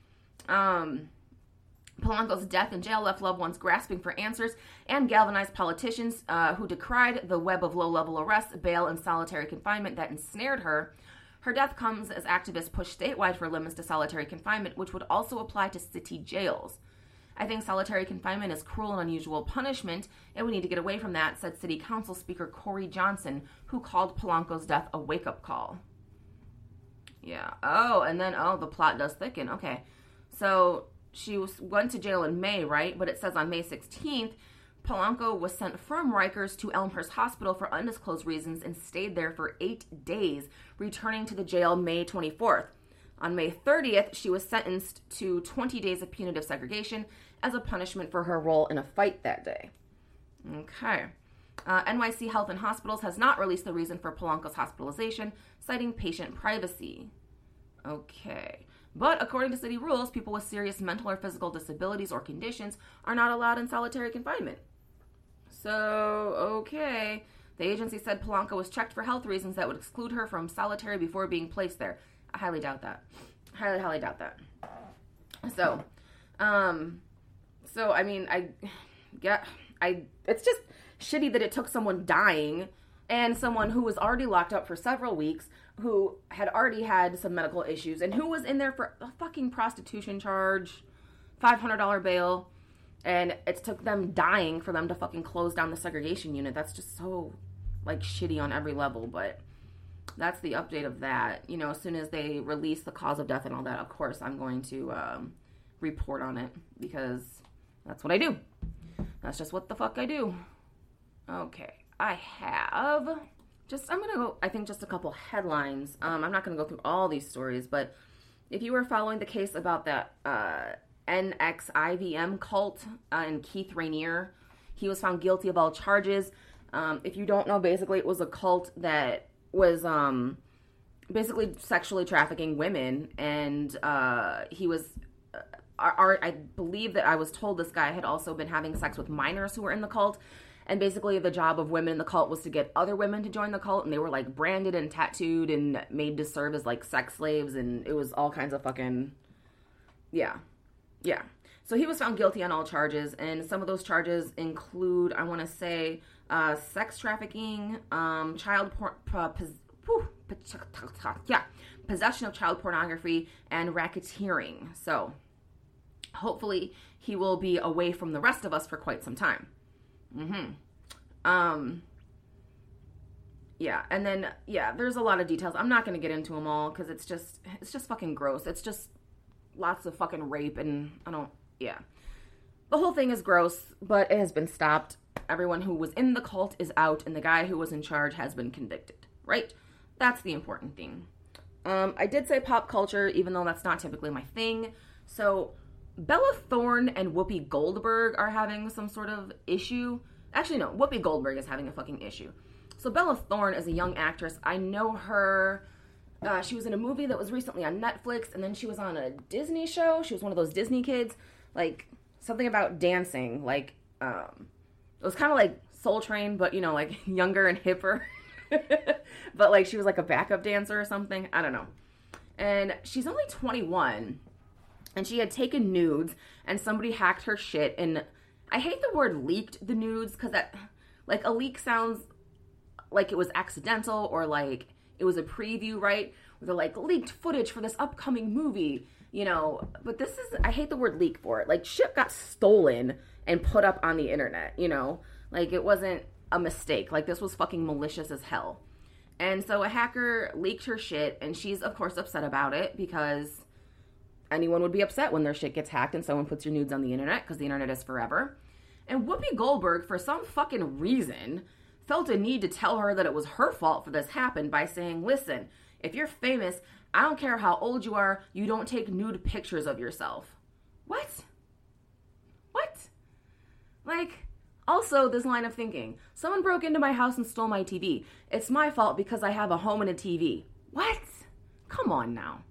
Polanco's death in jail left loved ones grasping for answers and galvanized politicians who decried the web of low-level arrests, bail, and solitary confinement that ensnared her. Her death comes as activists push statewide for limits to solitary confinement, which would also apply to city jails. I think solitary confinement is cruel and unusual punishment, and we need to get away from that, said City Council Speaker Corey Johnson, who called Polanco's death a wake-up call. Yeah. Oh, and then, the plot does thicken. Okay. So she went to jail in May, right? But it says on May 16th, Polanco was sent from Rikers to Elmhurst Hospital for undisclosed reasons and stayed there for 8 days, returning to the jail May 24th. On May 30th, she was sentenced to 20 days of punitive segregation as a punishment for her role in a fight that day. Okay. NYC Health and Hospitals has not released the reason for Polanco's hospitalization, citing patient privacy. Okay. But according to city rules, people with serious mental or physical disabilities or conditions are not allowed in solitary confinement. So, okay. The agency said Polanco was checked for health reasons that would exclude her from solitary before being placed there. I highly doubt that. Highly doubt that. So, I mean, it's just shitty that it took someone dying and someone who was already locked up for several weeks, who had already had some medical issues, and who was in there for a fucking prostitution charge, $500 bail, and it took them dying for them to fucking close down the segregation unit. That's just so, like, shitty on every level, but that's the update of that. You know, as soon as they release the cause of death and all that, of course, I'm going to report on it, because that's what I do. That's just what the fuck I do. Okay, I have I'm going to go, I think, just a couple headlines. I'm not going to go through all these stories, but if you were following the case about that NXIVM cult and Keith Rainier, he was found guilty of all charges. If you don't know, basically, it was a cult that was basically sexually trafficking women, and he was, I believe that I was told this guy had also been having sex with minors who were in the cult. And basically the job of women in the cult was to get other women to join the cult, and they were like branded and tattooed and made to serve as like sex slaves, and it was all kinds of fucking, yeah. So he was found guilty on all charges, and some of those charges include, I want to say, sex trafficking, child possession of child pornography, and racketeering. So hopefully he will be away from the rest of us for quite some time. Yeah, and then, there's a lot of details. I'm not going to get into them all, because it's just fucking gross. It's just lots of fucking rape, and the whole thing is gross, but it has been stopped. Everyone who was in the cult is out, and the guy who was in charge has been convicted, right? That's the important thing. I did say pop culture, even though that's not typically my thing. So Bella Thorne and Whoopi Goldberg are having some sort of issue. Actually, no, Whoopi Goldberg is having a fucking issue. So Bella Thorne is a young actress. I know her. She was in a movie that was recently on Netflix, and then she was on a Disney show. She was one of those Disney kids, like something about dancing. Like, it was kind of like Soul Train, but, you know, like younger and hipper. But like she was like a backup dancer or something. I don't know. And she's only 21. And she had taken nudes, and somebody hacked her shit. And I hate the word leaked the nudes, because that, like, a leak sounds like it was accidental, or like it was a preview, right? Where they're like, leaked footage for this upcoming movie, you know. But this is, I hate the word leak for it. Like, shit got stolen and put up on the internet, you know. Like, it wasn't a mistake. Like, this was fucking malicious as hell. And so a hacker leaked her shit, and she's, of course, upset about it because anyone would be upset when their shit gets hacked and someone puts your nudes on the internet because the internet is forever. And Whoopi Goldberg, for some fucking reason, felt a need to tell her that it was her fault for this happened by saying, listen, if you're famous, I don't care how old you are, you don't take nude pictures of yourself. What? Like, also this line of thinking, someone broke into my house and stole my TV. It's my fault because I have a home and a TV. What? Come on now.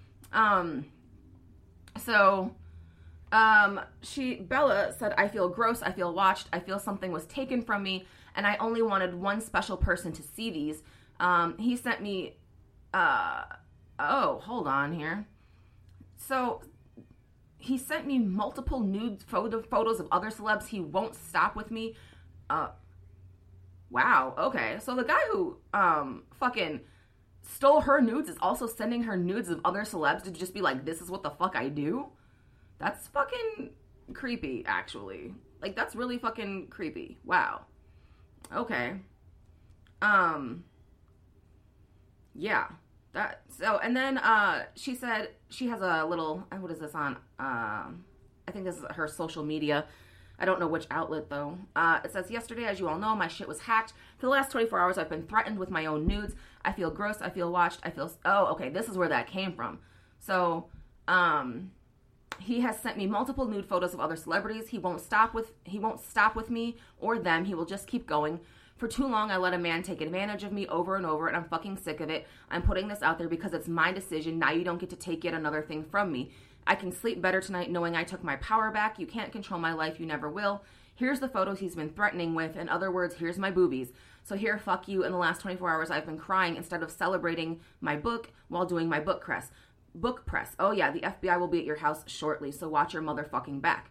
Bella said, I feel gross, I feel watched, I feel something was taken from me, and I only wanted one special person to see these. He sent me, hold on here. So, he sent me multiple nude photos of other celebs. He won't stop with me. Wow, okay. So the guy who, fucking stole her nudes is also sending her nudes of other celebs to just be like, this is what the fuck I do? That's fucking creepy, actually. Like, that's really fucking creepy. Wow. Okay. Yeah. And then she said she has a little, what is this on? I think this is her social media. I don't know which outlet, though. It says, yesterday, as you all know, my shit was hacked. For the last 24 hours, I've been threatened with my own nudes. I feel gross. I feel watched. Oh, okay, this is where that came from. So, he has sent me multiple nude photos of other celebrities. He won't stop with me or them. He will just keep going. For too long, I let a man take advantage of me over and over, and I'm fucking sick of it. I'm putting this out there because it's my decision. Now you don't get to take yet another thing from me. I can sleep better tonight knowing I took my power back. You can't control my life. You never will. Here's the photos he's been threatening with. In other words, here's my boobies. So here, fuck you. In the last 24 hours, I've been crying instead of celebrating my book while doing my book press. Oh yeah, the FBI will be at your house shortly, so watch your motherfucking back.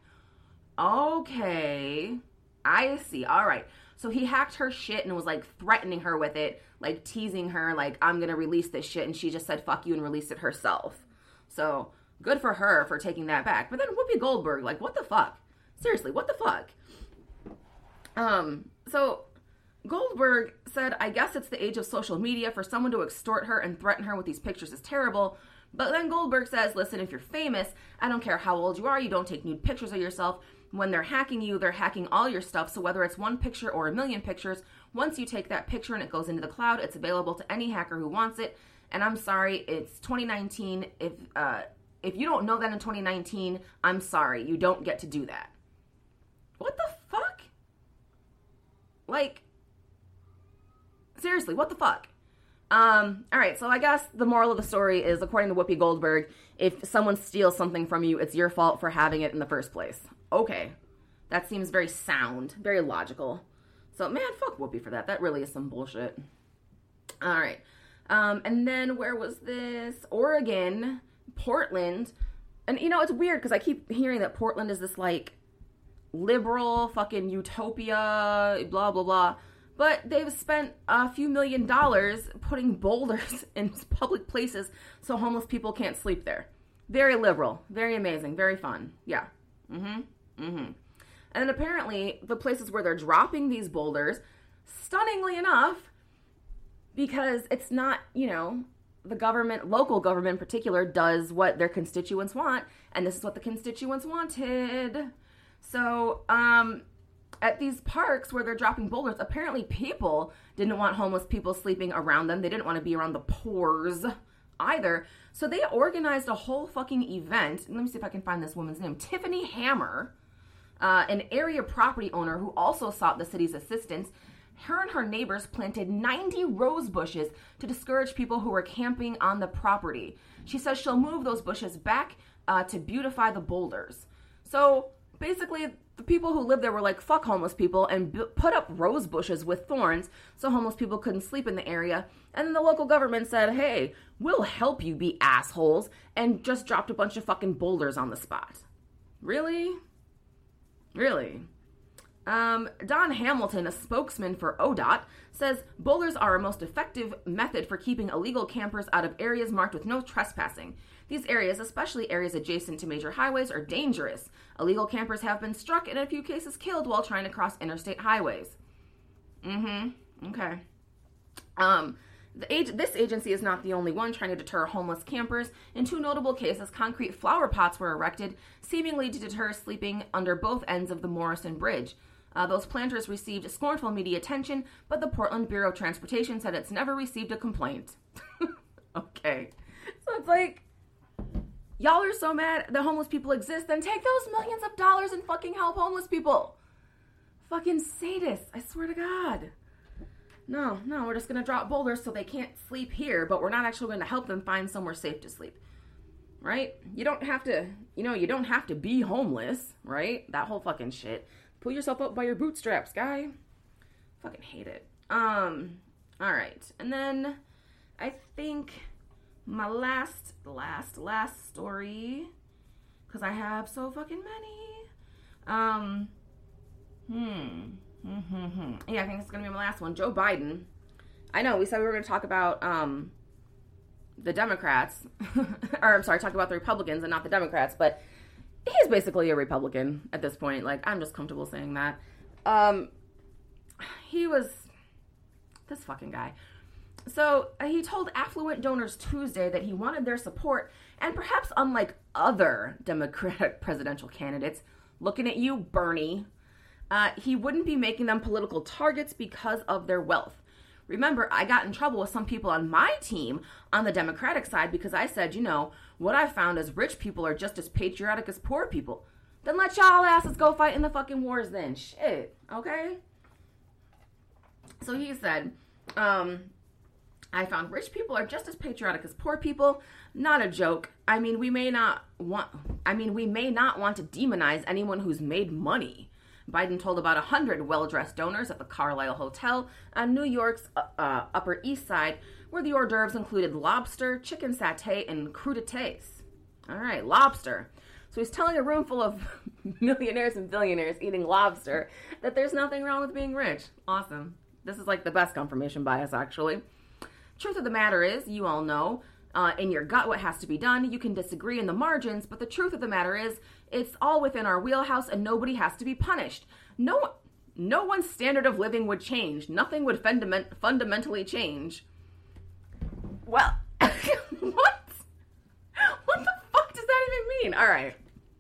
Okay. I see. All right. So he hacked her shit and was like threatening her with it, like teasing her, like, I'm going to release this shit. And she just said, fuck you, and released it herself. So good for her for taking that back. But then Whoopi Goldberg, like, what the fuck? Seriously, what the fuck? So Goldberg said, I guess it's the age of social media. For someone to extort her and threaten her with these pictures is terrible. But then Goldberg says, listen, if you're famous, I don't care how old you are, you don't take nude pictures of yourself. When they're hacking you, they're hacking all your stuff. So whether it's one picture or a million pictures, once you take that picture and it goes into the cloud, it's available to any hacker who wants it. And I'm sorry, it's 2019. If you don't know that in 2019, I'm sorry, you don't get to do that. What the fuck? Like, seriously, what the fuck? All right, so I guess the moral of the story is, according to Whoopi Goldberg, if someone steals something from you, it's your fault for having it in the first place. Okay, that seems very sound, very logical. So, man, fuck Whoopi for that. That really is some bullshit. All right, and then where was this? Oregon, Portland, and you know, it's weird because I keep hearing that Portland is this, like, liberal fucking utopia, blah, blah, blah. But they've spent a few $1 million putting boulders in public places so homeless people can't sleep there. Very liberal, very amazing, very fun. Yeah. And then apparently the places where they're dropping these boulders, stunningly enough, because it's not, you know, the government, local government in particular, does what their constituents want, and this is what the constituents wanted. So, at these parks where they're dropping boulders, apparently people didn't want homeless people sleeping around them. They didn't want to be around the pores either. So they organized a whole fucking event. Let me see if I can find this woman's name. Tiffany Hammer, an area property owner who also sought the city's assistance. Her and her neighbors planted 90 rose bushes to discourage people who were camping on the property. She says she'll move those bushes back to beautify the boulders. So basically, the people who lived there were like, fuck homeless people, and put up rose bushes with thorns so homeless people couldn't sleep in the area. And then the local government said, hey, we'll help you be assholes, and just dropped a bunch of fucking boulders on the spot. Really? Really? Don Hamilton, a spokesman for ODOT, says boulders are a most effective method for keeping illegal campers out of areas marked with no trespassing. These areas, especially areas adjacent to major highways, are dangerous. Illegal campers have been struck and in a few cases killed while trying to cross interstate highways. Okay. This agency is not the only one trying to deter homeless campers. In 2 notable cases, concrete flower pots were erected, seemingly to deter sleeping under both ends of the Morrison Bridge. Those planters received scornful media attention, but the Portland Bureau of Transportation said it's never received a complaint. Okay. So it's like, y'all are so mad that homeless people exist, then take those millions of dollars and fucking help homeless people. Fucking sadists, I swear to God. No, we're just going to drop boulders so they can't sleep here, but we're not actually going to help them find somewhere safe to sleep. Right? You don't have to, you don't have to be homeless, right? That whole fucking shit. Pull yourself up by your bootstraps, guy. Fucking hate it. All right. And then I think my last story, because I have so fucking many. Yeah, I think it's going to be my last one. Joe Biden. I know, we said we were going to talk about the Democrats. Or, I'm sorry, talk about the Republicans and not the Democrats. But he's basically a Republican at this point. Like, I'm just comfortable saying that. He was... This fucking guy. So, he told affluent donors Tuesday that he wanted their support. And perhaps unlike other Democratic presidential candidates, looking at you, Bernie... he wouldn't be making them political targets because of their wealth. Remember, I got in trouble with some people on my team on the Democratic side because I said, what I found is rich people are just as patriotic as poor people. Then let y'all asses go fight in the fucking wars then. Shit, okay? So he said, I found rich people are just as patriotic as poor people. Not a joke. We may not want to demonize anyone who's made money. Biden told about 100 well-dressed donors at the Carlisle Hotel on New York's Upper East Side, where the hors d'oeuvres included lobster, chicken satay, and crudités. All right, lobster. So he's telling a room full of millionaires and billionaires eating lobster that there's nothing wrong with being rich. Awesome. This is like the best confirmation bias, actually. Truth of the matter is, you all know, in your gut what has to be done. You can disagree in the margins, but the truth of the matter is, it's all within our wheelhouse and nobody has to be punished. No one's standard of living would change. Nothing would fundamentally change. Well, what? What the fuck does that even mean? All right.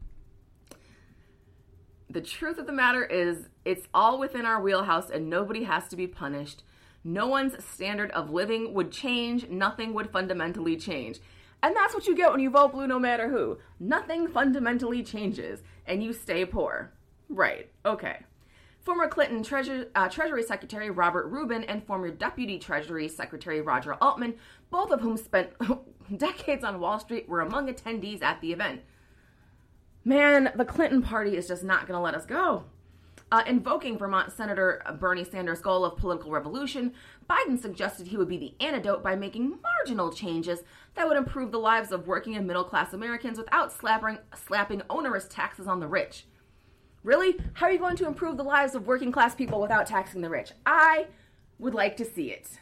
The truth of the matter is, it's all within our wheelhouse and nobody has to be punished. No one's standard of living would change. Nothing would fundamentally change. And that's what you get when you vote blue no matter who. Nothing fundamentally changes, and you stay poor. Right, okay. Former Clinton Treasury Secretary Robert Rubin and former Deputy Treasury Secretary Roger Altman, both of whom spent decades on Wall Street, were among attendees at the event. Man, the Clinton party is just not going to let us go. Invoking Vermont Senator Bernie Sanders' goal of political revolution, Biden suggested he would be the antidote by making marginal changes that would improve the lives of working and middle-class Americans without slapping onerous taxes on the rich. Really? How are you going to improve the lives of working-class people without taxing the rich? I would like to see it.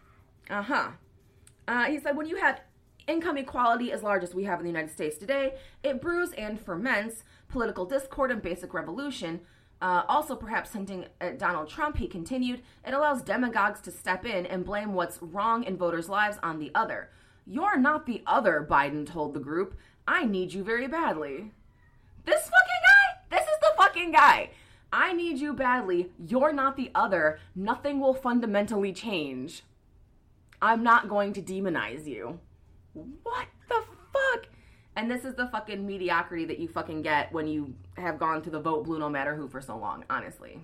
He said, when you have income equality as large as we have in the United States today, it brews and ferments political discord and basic revolution. Also, perhaps hinting at Donald Trump, he continued, it allows demagogues to step in and blame what's wrong in voters' lives on the other. You're not the other, Biden told the group. I need you very badly. This fucking guy? This is the fucking guy. I need you badly. You're not the other. Nothing will fundamentally change. I'm not going to demonize you. What the fuck? And this is the fucking mediocrity that you fucking get when you have gone through the vote blue no matter who for so long, honestly.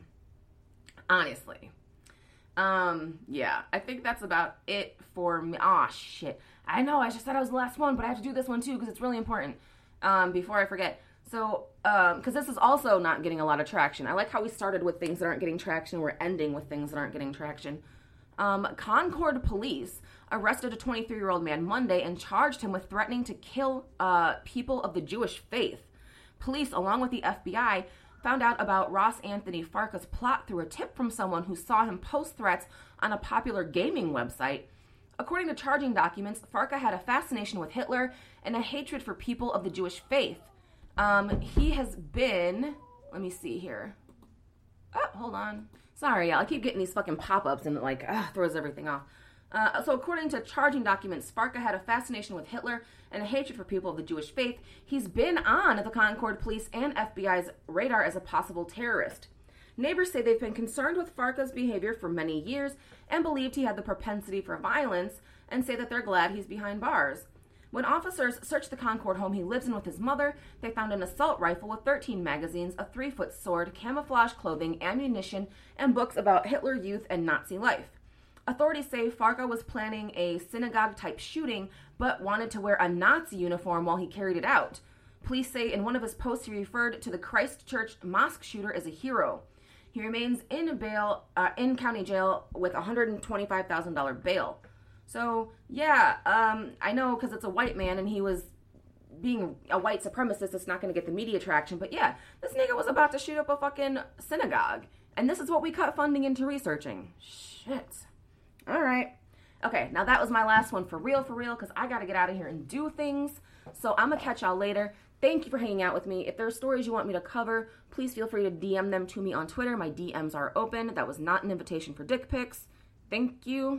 Yeah, I think that's about it for me. Aw, shit. I know, I just said I was the last one, but I have to do this one too because it's really important before I forget. So, because this is also not getting a lot of traction. I like how we started with things that aren't getting traction. We're ending with things that aren't getting traction. Concord police arrested a 23-year-old man Monday and charged him with threatening to kill people of the Jewish faith. Police, along with the FBI, found out about Ross Anthony Farka's plot through a tip from someone who saw him post threats on a popular gaming website. According to charging documents, Farka had a fascination with Hitler and a hatred for people of the Jewish faith. He has been... Let me see here. Oh, hold on. Sorry, y'all. I keep getting these fucking pop-ups and it, throws everything off. So according to charging documents, Farka had a fascination with Hitler and a hatred for people of the Jewish faith. He's been on the Concord Police and FBI's radar as a possible terrorist. Neighbors say they've been concerned with Farka's behavior for many years and believed he had the propensity for violence, and say that they're glad he's behind bars. When officers searched the Concord home he lives in with his mother, they found an assault rifle with 13 magazines, a 3-foot sword, camouflage clothing, ammunition, and books about Hitler Youth and Nazi life. Authorities say Farka was planning a synagogue-type shooting, but wanted to wear a Nazi uniform while he carried it out. Police say in one of his posts he referred to the Christchurch mosque shooter as a hero. He remains in county jail with $125,000 bail. So, yeah, I know because it's a white man and he was being a white supremacist, it's not going to get the media traction. But yeah, this nigga was about to shoot up a fucking synagogue. And this is what we cut funding into researching. Shit. All right. Okay, now that was my last one for real, because I got to get out of here and do things. So I'm going to catch y'all later. Thank you for hanging out with me. If there are stories you want me to cover, please feel free to DM them to me on Twitter. My DMs are open. That was not an invitation for dick pics. Thank you.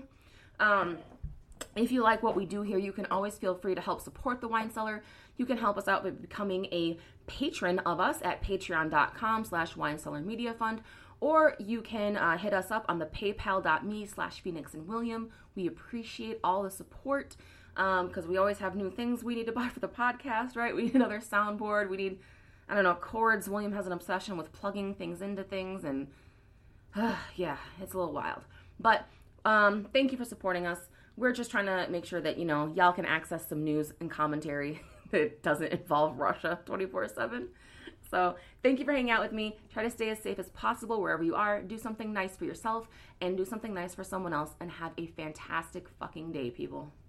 If you like what we do here, you can always feel free to help support the Wine Cellar. You can help us out by becoming a patron of us at patreon.com/winecellarmediafund, or you can hit us up on the paypal.me/PhoenixandWilliam. We appreciate all the support because we always have new things we need to buy for the podcast, right? We need another soundboard. We need, cords. William has an obsession with plugging things into things, and yeah, it's a little wild. But thank you for supporting us. We're just trying to make sure that, y'all can access some news and commentary that doesn't involve Russia 24/7. So thank you for hanging out with me. Try to stay as safe as possible wherever you are. Do something nice for yourself and do something nice for someone else, and have a fantastic fucking day, people.